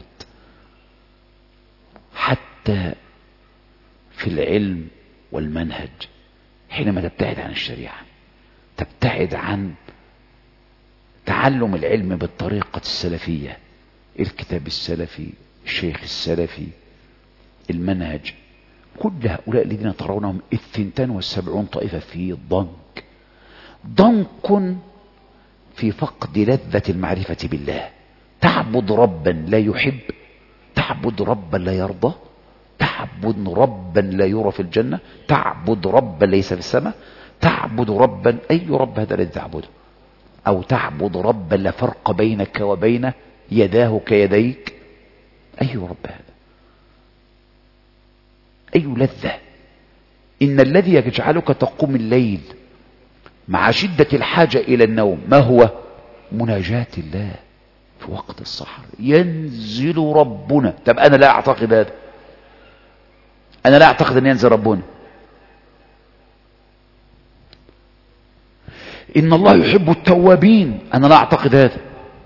حتى في العلم والمنهج حينما تبتعد عن الشريعة، تبتعد عن تعلم العلم بالطريقة السلفية، الكتاب السلفي، الشيخ السلفي، المنهج، كل هؤلاء الذين ترونهم 72 طائفة في ضنك، ضنك في فقد لذة المعرفة بالله. تعبد ربا لا يحب، تعبد ربا لا يرضى، تعبد ربا لا يرى في الجنة، تعبد ربا ليس في السماء، تعبد ربا، أي رب هذا الذي تعبده؟ أو تعبد ربا لا فرق بينك وبين يداه كيديك، أي رب هذا؟ أي لذة؟ إن الذي يجعلك تقوم الليل مع شدة الحاجة إلى النوم ما هو؟ مناجاة الله في وقت السحر. ينزل ربنا. طب أنا لا أعتقد هذا، أنا لا أعتقد أن ينزل ربنا. إن الله يحب التوابين، أنا لا أعتقد هذا.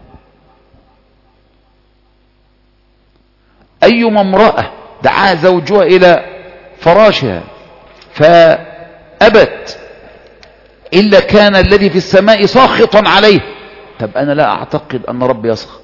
أيما امرأة دعا زوجها إلى فراشها فأبت إلا كان الذي في السماء ساخطا عليه. طب أنا لا أعتقد أن رب يسخط.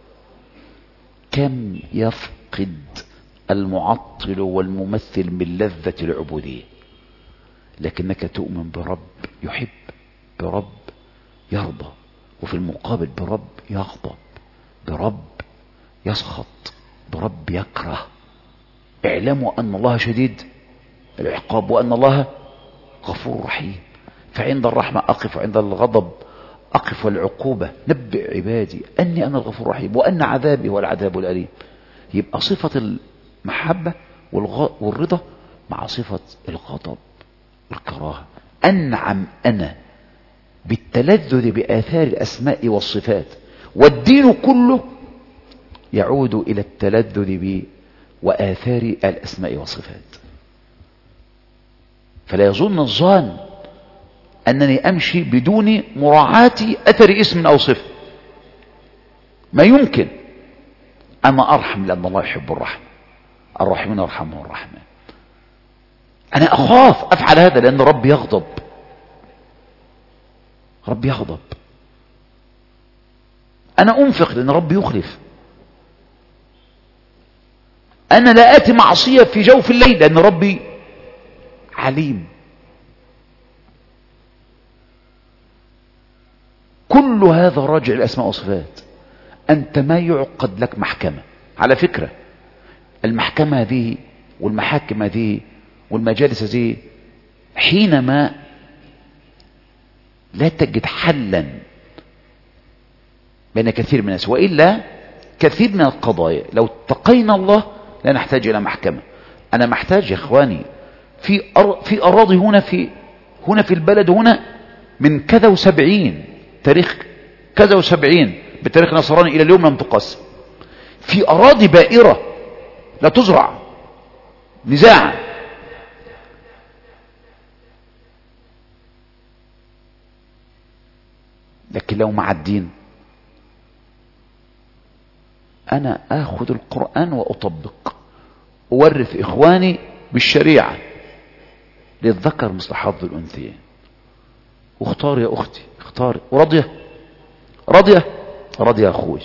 كم يفقد المعطل والممثل من لذة العبودية، لكنك تؤمن برب يحب، برب يرضى، وفي المقابل برب يغضب، برب يسخط، برب يكره. اعلموا أن الله شديد العقاب وأن الله غفور رحيم. فعند الرحمة أقف، وعند الغضب أقف، والعقوبة نبئ عبادي أني أنا الغفور الرحيم وأن عذابي هو العذاب الأليم. يبقى صفة المحبة والرضا مع صفة الغضب والكراهة. أنعم أنا بالتلذذ بآثار الأسماء والصفات، والدين كله يعود إلى التلذذ وآثار الأسماء والصفات. فلا يظن الظان أنني أمشي بدون مراعاة أثر اسم أو صفة. ما يمكن. أنا أرحم لأن الله يحب الرحمة، الراحمين يرحمهم الرحمن. أنا أخاف أفعل هذا لأن رب يغضب، رب يغضب. أنا أنفق لأن رب يخلف. أنا لا آتي معصية في جوف الليل لأن ربي عليم. كل هذا راجع الأسماء والصفات. أنت ما يعقد لك محكمة. على فكرة المحكمة هذه والمحاكم هذه والمجالس هذه حينما لا تجد حلا بين كثير من الناس، وإلا كثير من القضايا لو اتقينا الله لا نحتاج إلى محكمة. أنا محتاج يا إخواني في أراضي هنا في البلد هنا من كذا وسبعين تاريخ، كذا وسبعين بتاريخ نصراني إلى اليوم لم تقسم. في أراضي بائرة لا تزرع نزاعا. لكن لو مع الدين أنا آخذ القرآن وأطبق، أورث إخواني بالشريعة. للذكر مثل حظ الأنثيين. واختار يا أختي، اختاري. ورضيه رضي أخوي.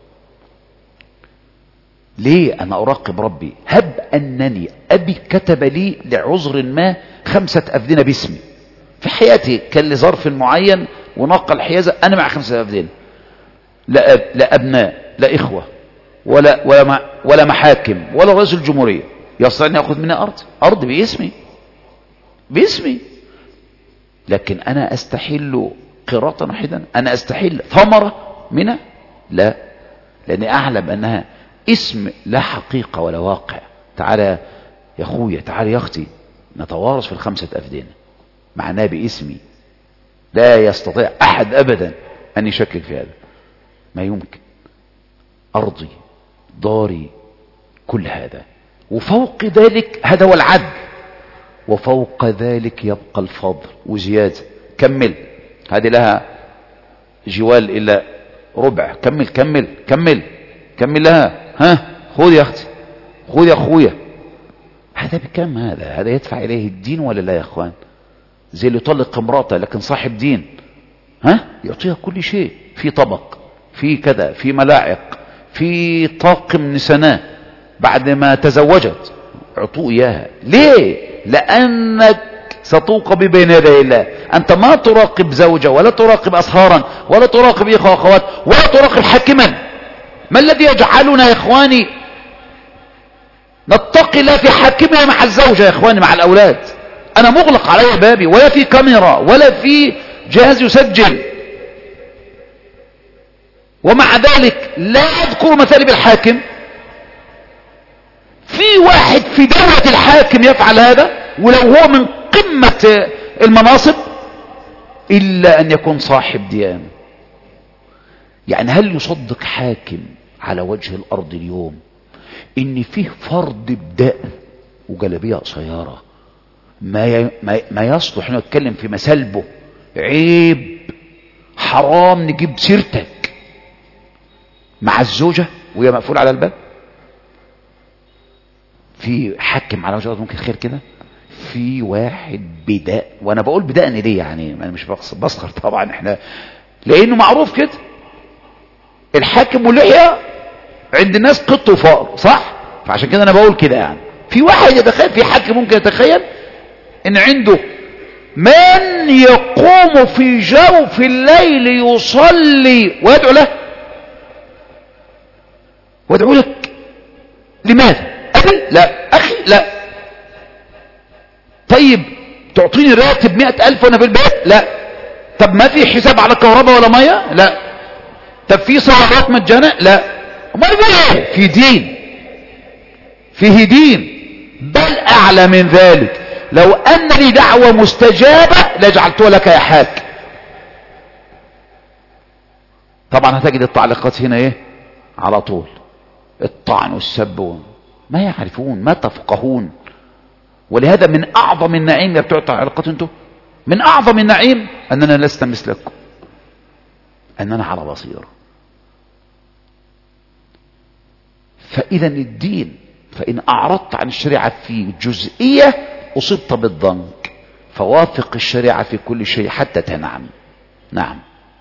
ليه أنا أراقب ربي؟ هب أنني أبي كتب لي لعذر ما 5 أفدنة باسمي في حياتي، كان لظرف معين ونقل حيازة، أنا مع 5 أفدنة، لا أبناء، لا إخوة، ولا محاكم، ولا رئيس الجمهورية يستطيع أن يأخذ مني أرض باسمي. لكن أنا أستحل قراطا واحدا؟ أنا أستحل ثمرة منها؟ لا، لأني أعلم أنها اسم لا حقيقة ولا واقع. تعالى يا أخويا، تعالى يا أختي، نتوارث في 5 أفدنة معناه باسمي. لا يستطيع أحد أبدا أن يشكك في هذا. ما يمكن. أرضي، داري، كل هذا. وفوق ذلك هذا هو العدل، وفوق ذلك يبقى الفضل وزيادة. كمل، هذه لها جوال إلا ربع، كمل لها. ها، خذ يا أختي، خذ يا أخويا. هذا بكم؟ هذا يدفع إليه الدين ولا لا يا أخوان؟ زي اللي يطلق امراته لكن صاحب دين، ها، يعطيها كل شيء، في طبق، في كذا، في ملاعق، في طاقم نسناه بعد ما تزوجت، اعطوه إياها. ليه؟ لأنك ستوقف بين يدي الله. أنت ما تراقب زوجة، ولا تراقب أصهارا، ولا تراقب إخوة وأخوات، ولا تراقب حاكما. ما الذي يجعلنا يا إخواني نتقي الله في حاكمنا مع الزوجة يا إخواني، مع الأولاد. أنا مغلق علي بابي، ولا في كاميرا ولا في جهاز يسجل، ومع ذلك لا أذكر مثالب الحاكم. في واحد في دولة الحاكم يفعل هذا ولو هو من قمة المناصب، إلا أن يكون صاحب ديانة. يعني هل يصدق حاكم على وجه الأرض اليوم إن فيه فرد بدقن وجلبية قصيرة ما يصلح إنه يتكلم في مسالبه؟ عيب، حرام نجيب سيرتك مع الزوجة وهي مقفول على الباب. في حاكم على وجه الأرض ممكن خير كده؟ في واحد بدقن، وأنا بقول بدقن ليه؟ يعني أنا مش بسخر طبعا، إحنا لأنه معروف كده الحاكم واللحية عند الناس قط وفقر، صح؟ فعشان كده أنا بقول كده. يعني في واحد يتخيل، في حاكم ممكن يتخيل إن عنده من يقوم في جوف الليل يصلي ويدعو له، ويدعو لك لماذا؟ أبي؟ لا. أخي؟ لا. طيب تعطيني راتب 100,000 وأنا في البيت؟ لا. طب ما في حساب على كهرباء ولا مية؟ لا. طب في صلوات مجانا؟ لا. امال ايه؟ في دين، فيه دين. بل اعلى من ذلك، لو ان لي دعوة مستجابة لجعلتها لك يا حاج. طبعا هتجد التعليقات هنا ايه على طول، الطعن والسب، ما يعرفون، ما تفقهون. ولهذا من اعظم النعيم يا بتوع التعليقات انتم، من اعظم النعيم اننا لست مثلكم، اننا على بصيرة. فاذا الدين، فان اعرضت عن الشريعة في جزئية اصبت بالضنك، فوافق الشريعة في كل شيء حتى تنعم. نعم.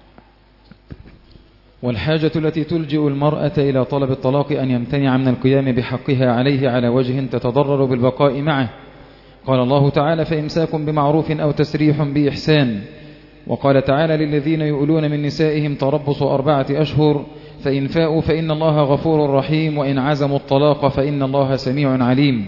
والحاجة التي تلجئ المرأة إلى طلب الطلاق أن يمتنع من القيام بحقها عليه على وجه تتضرر بالبقاء معه. قال الله تعالى: فإمساك بمعروف أو تسريح بإحسان. وقال تعالى: للذين يؤلون من نسائهم تربص 4 أشهر فإن فاءوا فإن الله غفور رحيم وإن عزموا الطلاق فإن الله سميع عليم.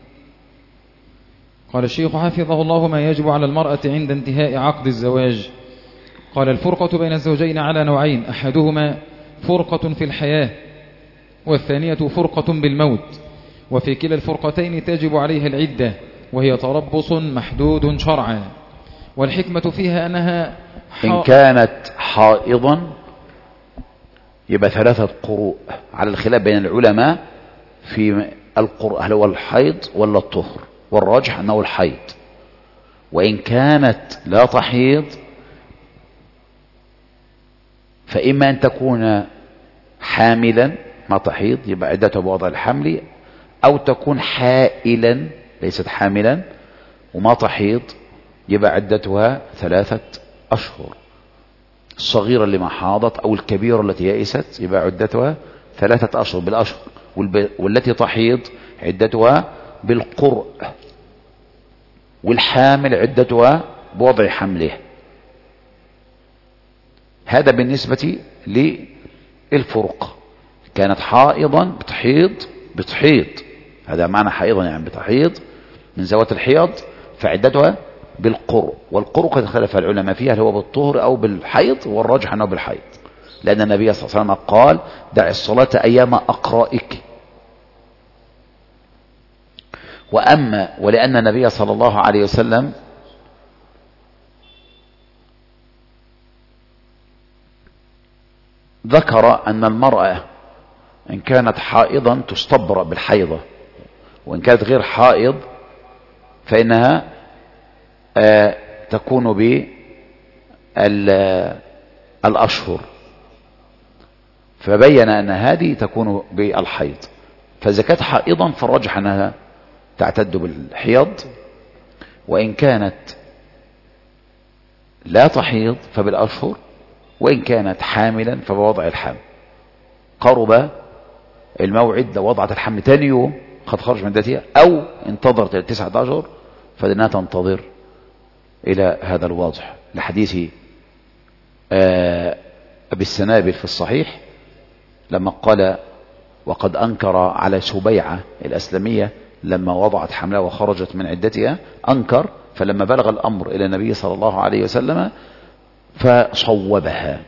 قال الشيخ حفظه الله: ما يجب على المرأة عند انتهاء عقد الزواج. قال: الفرقة بين الزوجين على نوعين: أحدهما فرقة في الحياة، والثانية فرقة بالموت، وفي كلا الفرقتين تجب عليها العدة، وهي تربص محدود شرعا. والحكمة فيها أنها إن كانت حائضا يبقى 3 قروء، على الخلاف بين العلماء في القرء هل هو الحيض ولا الطهر، والراجح أنه الحيض. وإن كانت لا تحيض فإما أن تكون حاملا ما تحيض يبقى عدتها بوضع الحمل، أو تكون حائلا ليست حاملا وما تحيض يبقى عدتها 3 أشهر. الصغيرة اللي ما حاضت أو الكبيرة التي يئست يبقى عدتها 3 أشهر بالأشهر، والتي تحيض عدتها بالقرء، والحامل عدتها بوضع حمله. هذا بالنسبة للفرقة. كانت حائضا بتحيض، هذا معنى حائضا يعني بتحيض من ذوات الحيض، فعدتها بالقرء. والقرء قد اختلف العلماء فيها هل هو بالطهر أو بالحيض، والراجح أنه بالحيض، لأن النبي صلى الله عليه وسلم قال: دع الصلاة أيام أقرائك. ولأن النبي صلى الله عليه وسلم ذكر أن المرأة إن كانت حائضا تستبرأ بالحيضة، وإن كانت غير حائض فإنها تكون بالأشهر، فبين أن هذه تكون بالحيض. فإذا كانت حائضا فالرجح أنها تعتد بالحيض، وإن كانت لا تحيض فبالأشهر، وإن كانت حاملا فبوضع الحمل. قرب الموعد لو وضعت الحمل ثاني يوم قد خرج من ذاتها، أو انتظرت 9 أشهر فإنها تنتظر إلى هذا الوضع، لحديث أبي السنابل في الصحيح لما قال وقد أنكر على سبيعة الأسلمية لما وضعت حملها وخرجت من عدتها، أنكر، فلما بلغ الأمر إلى النبي صلى الله عليه وسلم فصوبها.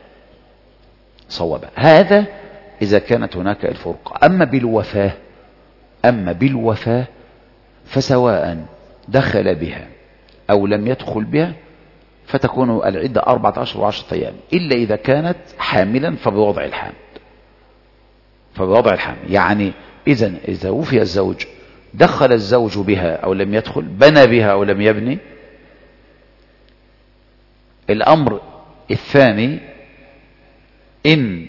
هذا إذا كانت هناك الفرقة. أما بالوفاة فسواء دخل بها أو لم يدخل بها فتكون العدة 14 و10 أيام، إلا إذا كانت حاملا فبوضع الحمل. يعني إذا وفي الزوج، دخل الزوج بها أو لم يدخل، بنى بها أو لم يبني. الأمر الثاني، إن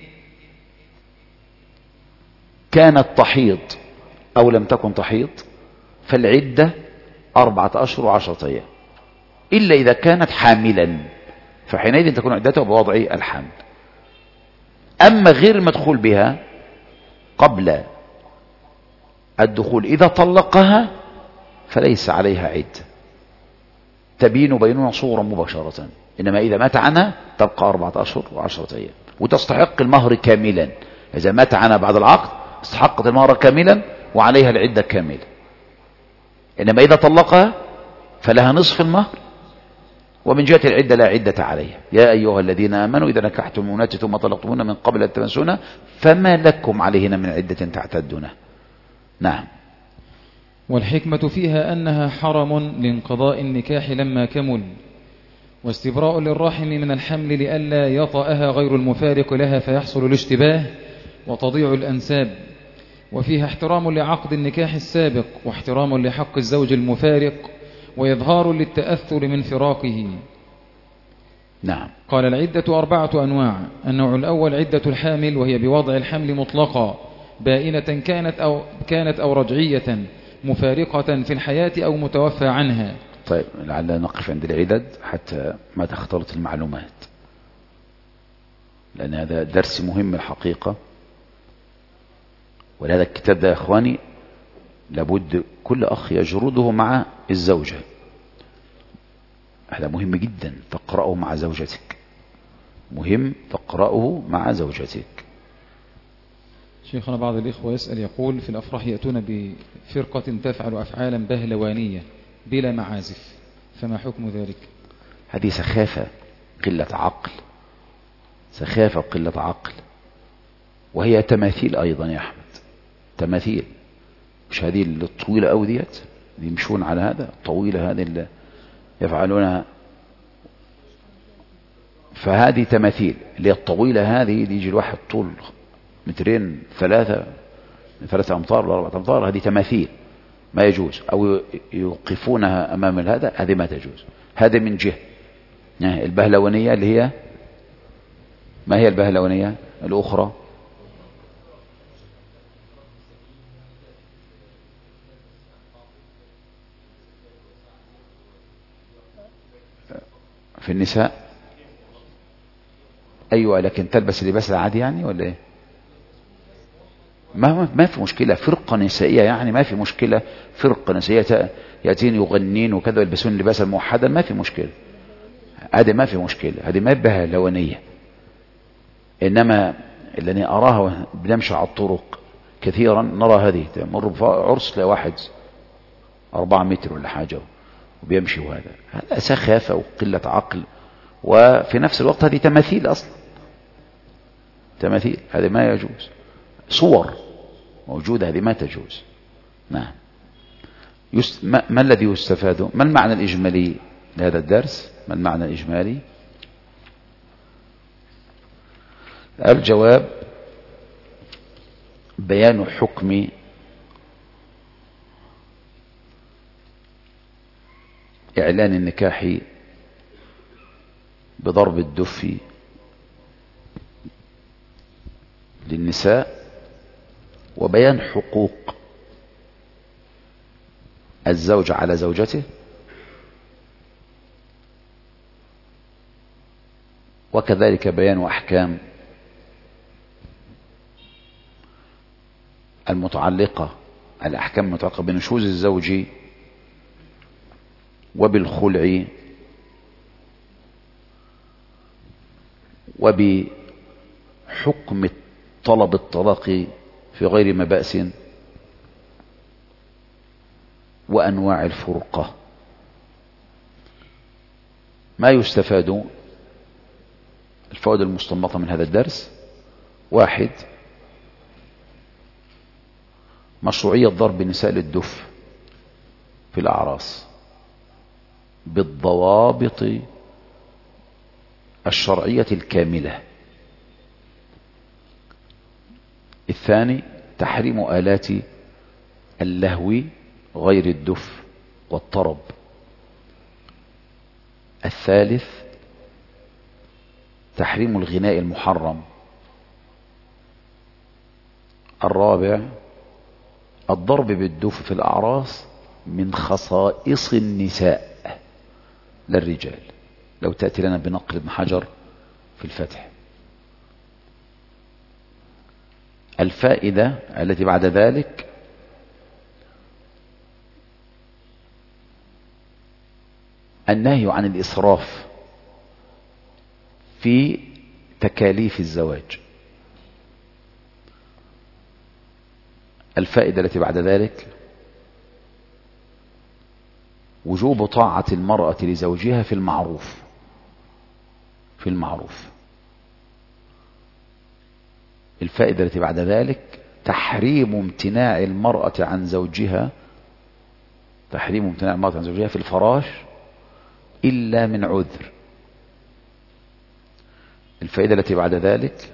كانت تحيض أو لم تكن تحيض فالعدة 4 أشهر و10 أيام، إلا إذا كانت حاملا فحينئذ تكون عدتها بوضع الحمل. أما غير المدخول بها قبل الدخول إذا طلقها فليس عليها عدة، تبين بيننا صورا مباشرة. إنما إذا مات عنها تبقى 4 أشهر و10 أيام، وتستحق المهر كاملا. إذا مات عنها بعد العقد استحقت المهر كاملا وعليها العدة كاملة. إنما إذا طلقها فلها نصف المهر، ومن جهة العدة لا عدة عليها. يا أيها الذين آمنوا إذا نكحتم المؤمنات ثم طلقتموهن من قبل أن تمسوهن فما لكم عليهن من عدة تعتدونها. نعم. والحكمة فيها أنها حرم لانقضاء النكاح لما كمل، واستبراء للرحم من الحمل لئلا يطأها غير المفارق لها فيحصل الاشتباه وتضيع الأنساب. وفيها احترام لعقد النكاح السابق، واحترام لحق الزوج المفارق، وإظهار للتأثر من فراقه. نعم. قال: العدة 4 أنواع. النوع الأول عدة الحامل، وهي بوضع الحمل مطلقا، بائنة كانت أو رجعية، مفارقة في الحياة أو متوفى عنها. طيب لعلنا نقف عند العدد حتى ما تختلط المعلومات، لأن هذا درس مهم الحقيقة. ولهذا الكتاب ده يا إخواني لابد كل أخ يجرده مع الزوجة. هذا مهم جدا تقرأه مع زوجتك، مهم تقرأه مع زوجتك. شيخنا بعض الإخوة يسأل يقول: في الأفراح يأتون بفرقة تفعل أفعالا بهلوانية بلا معازف، فما حكم ذلك؟ هذه سخافة قلة عقل، سخافة وقلة عقل. وهي تماثيل أيضا يا أحمد، تماثيل. مش هذه الطويلة أو دي يمشون على هذا، الطويلة هذه اللي يفعلونها، فهذه تماثيل. اللي الطويلة هذه اللي يجي الواحد طول 2 3 أمتار ولا 4 أمتار، هذه تماثيل ما يجوز. أو يوقفونها أمام هذا، هذه ما تجوز. هذا من جهة. يعني البهلوانية اللي هي، ما هي البهلوانية الأخرى؟ في النساء. أيوة، لكن تلبس اللباس العادي يعني ولا إيه؟ ما في مشكلة. فرقة نسائية يعني ما في مشكلة. فرقة نسائية يأتين يغنين وكذا يلبسون لباسا موحدا، ما في مشكلة. هذه ما في مشكلة، هذه ما بهلوانية. إنما اللي أراها بنمشي على الطرق كثيرا، نرى هذه تمر بعرس لواحد 4 متر ولا حاجة وبيمشي، هذا سخافة وقلة عقل. وفي نفس الوقت هذه تماثيل أصلا، تماثيل، هذه ما يجوز. صور موجودة هذه ما تجوز. نعم. ما الذي يستفاد؟ ما المعنى الإجمالي لهذا الدرس؟ ما المعنى الإجمالي؟ الجواب: بيان حكم إعلان النكاح بضرب الدف للنساء، وبيان حقوق الزوج على زوجته، وكذلك بيان أحكام الأحكام المتعلقة بنشوز الزوج وبالخلع وبحكم طلب الطلاق في غير ما بأس. وأنواع الفرقة. ما يستفاد الفوائد المستنبطة من هذا الدرس: 1. مشروعية ضرب نساء للدف في الأعراس بالضوابط الشرعية الكاملة. 2. تحريم آلات اللهو غير الدف والطرب. 3. تحريم الغناء المحرم. 4. الضرب بالدف في الأعراس من خصائص النساء للرجال. لو تأتي لنا بنقل ابن حجر في الفتح. الفائدة التي بعد ذلك: النهي عن الإسراف في تكاليف الزواج. الفائدة التي بعد ذلك: وجوب طاعة المرأة لزوجها في المعروف. الفائدة التي بعد ذلك: تحريم امتناع المرأة عن زوجها في الفراش إلا من عذر. الفائدة التي بعد ذلك: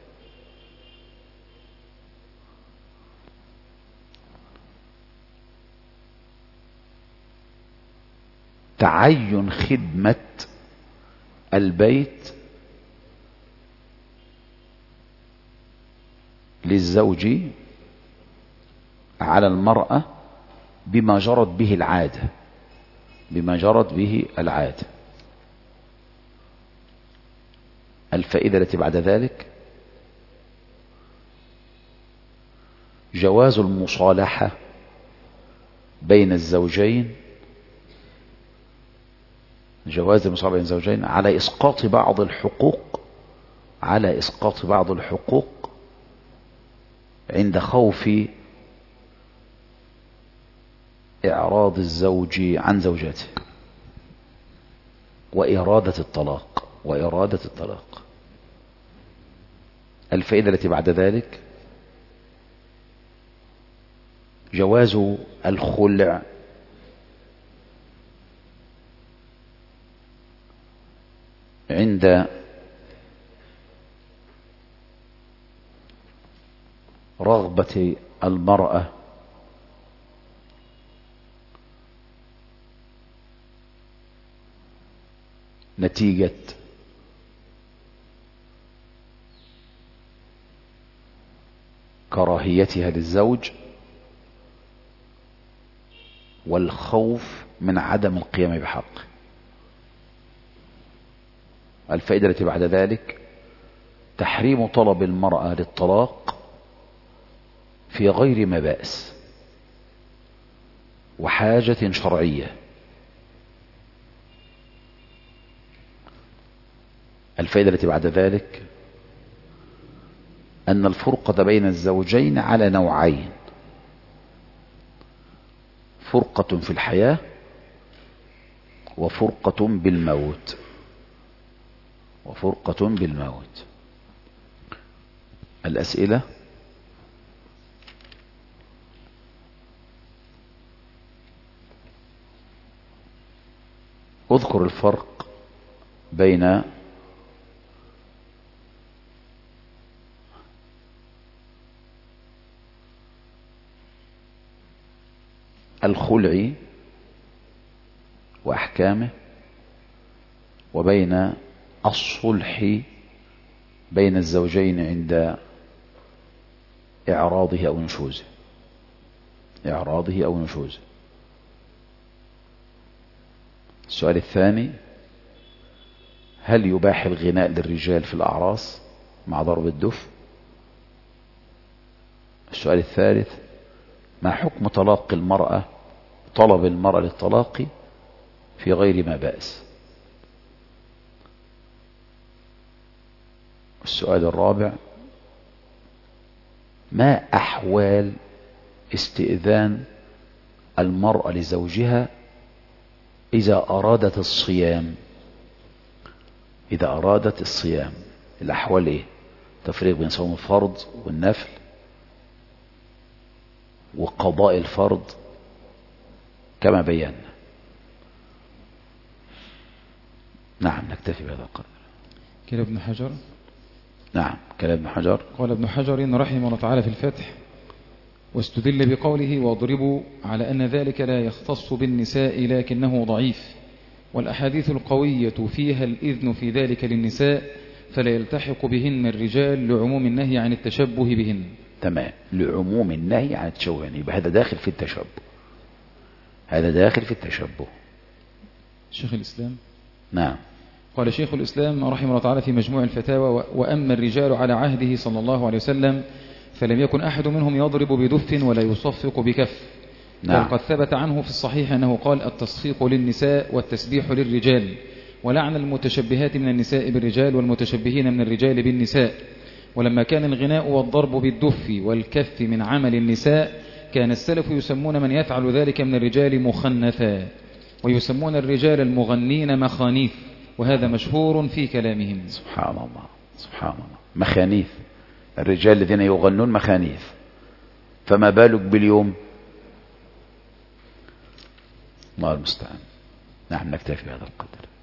تعين خدمة البيت للزوج على المرأة بما جرت به العادة. الفائدة التي بعد ذلك: جواز المصالحة بين الزوجين على إسقاط بعض الحقوق عند خوف إعراض الزوج عن زوجته وإرادة الطلاق. الفائدة التي بعد ذلك: جواز الخلع عند رغبة المرأة نتيجة كراهيتها للزوج والخوف من عدم القيام بحقه. الفائدة التي بعد ذلك: تحريم طلب المرأة للطلاق في غير ما بأس وحاجة شرعية. الفائدة التي بعد ذلك: أن الفرقة بين الزوجين على نوعين: فرقة في الحياة وفرقة بالموت. الأسئلة: اذكر الفرق بين الخلع وأحكامه وبين الصلح بين الزوجين عند إعراضه أو نشوزه. السؤال الثاني: هل يباح الغناء للرجال في الأعراس مع ضرب الدف؟ السؤال الثالث: ما حكم طلب المرأة للطلاق في غير ما بأس؟ السؤال الرابع: ما أحوال استئذان المرأة لزوجها إذا أرادت الصيام؟ إذا أرادت الصيام الأحوال إيه؟ تفريق بين صوم الفرض والنفل وقضاء الفرض كما بينا. نعم نكتفي بهذا القدر. كلا ابن حجر. نعم كلا ابن حجر. قال ابن حجر رحمه الله تعالى في الفتح: واستدل بقوله واضربوا على أن ذلك لا يختص بالنساء لكنه ضعيف، والأحاديث القوية فيها الإذن في ذلك للنساء فلا يلتحق بهن الرجال لعموم النهي عن التشبه بهن. تمام، لعموم النهي عن التشبه، يعني يبقى هذا داخل في التشبه، هذا داخل في التشبه. شيخ الإسلام. نعم. قال شيخ الإسلام رحمه الله تعالى في مجموع الفتاوى: وأما الرجال على عهده صلى الله عليه وسلم فلم يكن أحد منهم يضرب بدف ولا يصفق بكف. نعم. قد ثبت عنه في الصحيح أنه قال: التصفيق للنساء والتسبيح للرجال، ولعن المتشبهات من النساء بالرجال والمتشبهين من الرجال بالنساء. ولما كان الغناء والضرب بالدف والكف من عمل النساء كان السلف يسمون من يفعل ذلك من الرجال مخنثا، ويسمون الرجال المغنين مخانيث، وهذا مشهور في كلامهم. سبحان الله سبحان الله، مخانيث، الرجال الذين يغنون مخانيث، فما بالك باليوم؟ الله المستعان. نعم نكتفي بهذا القدر.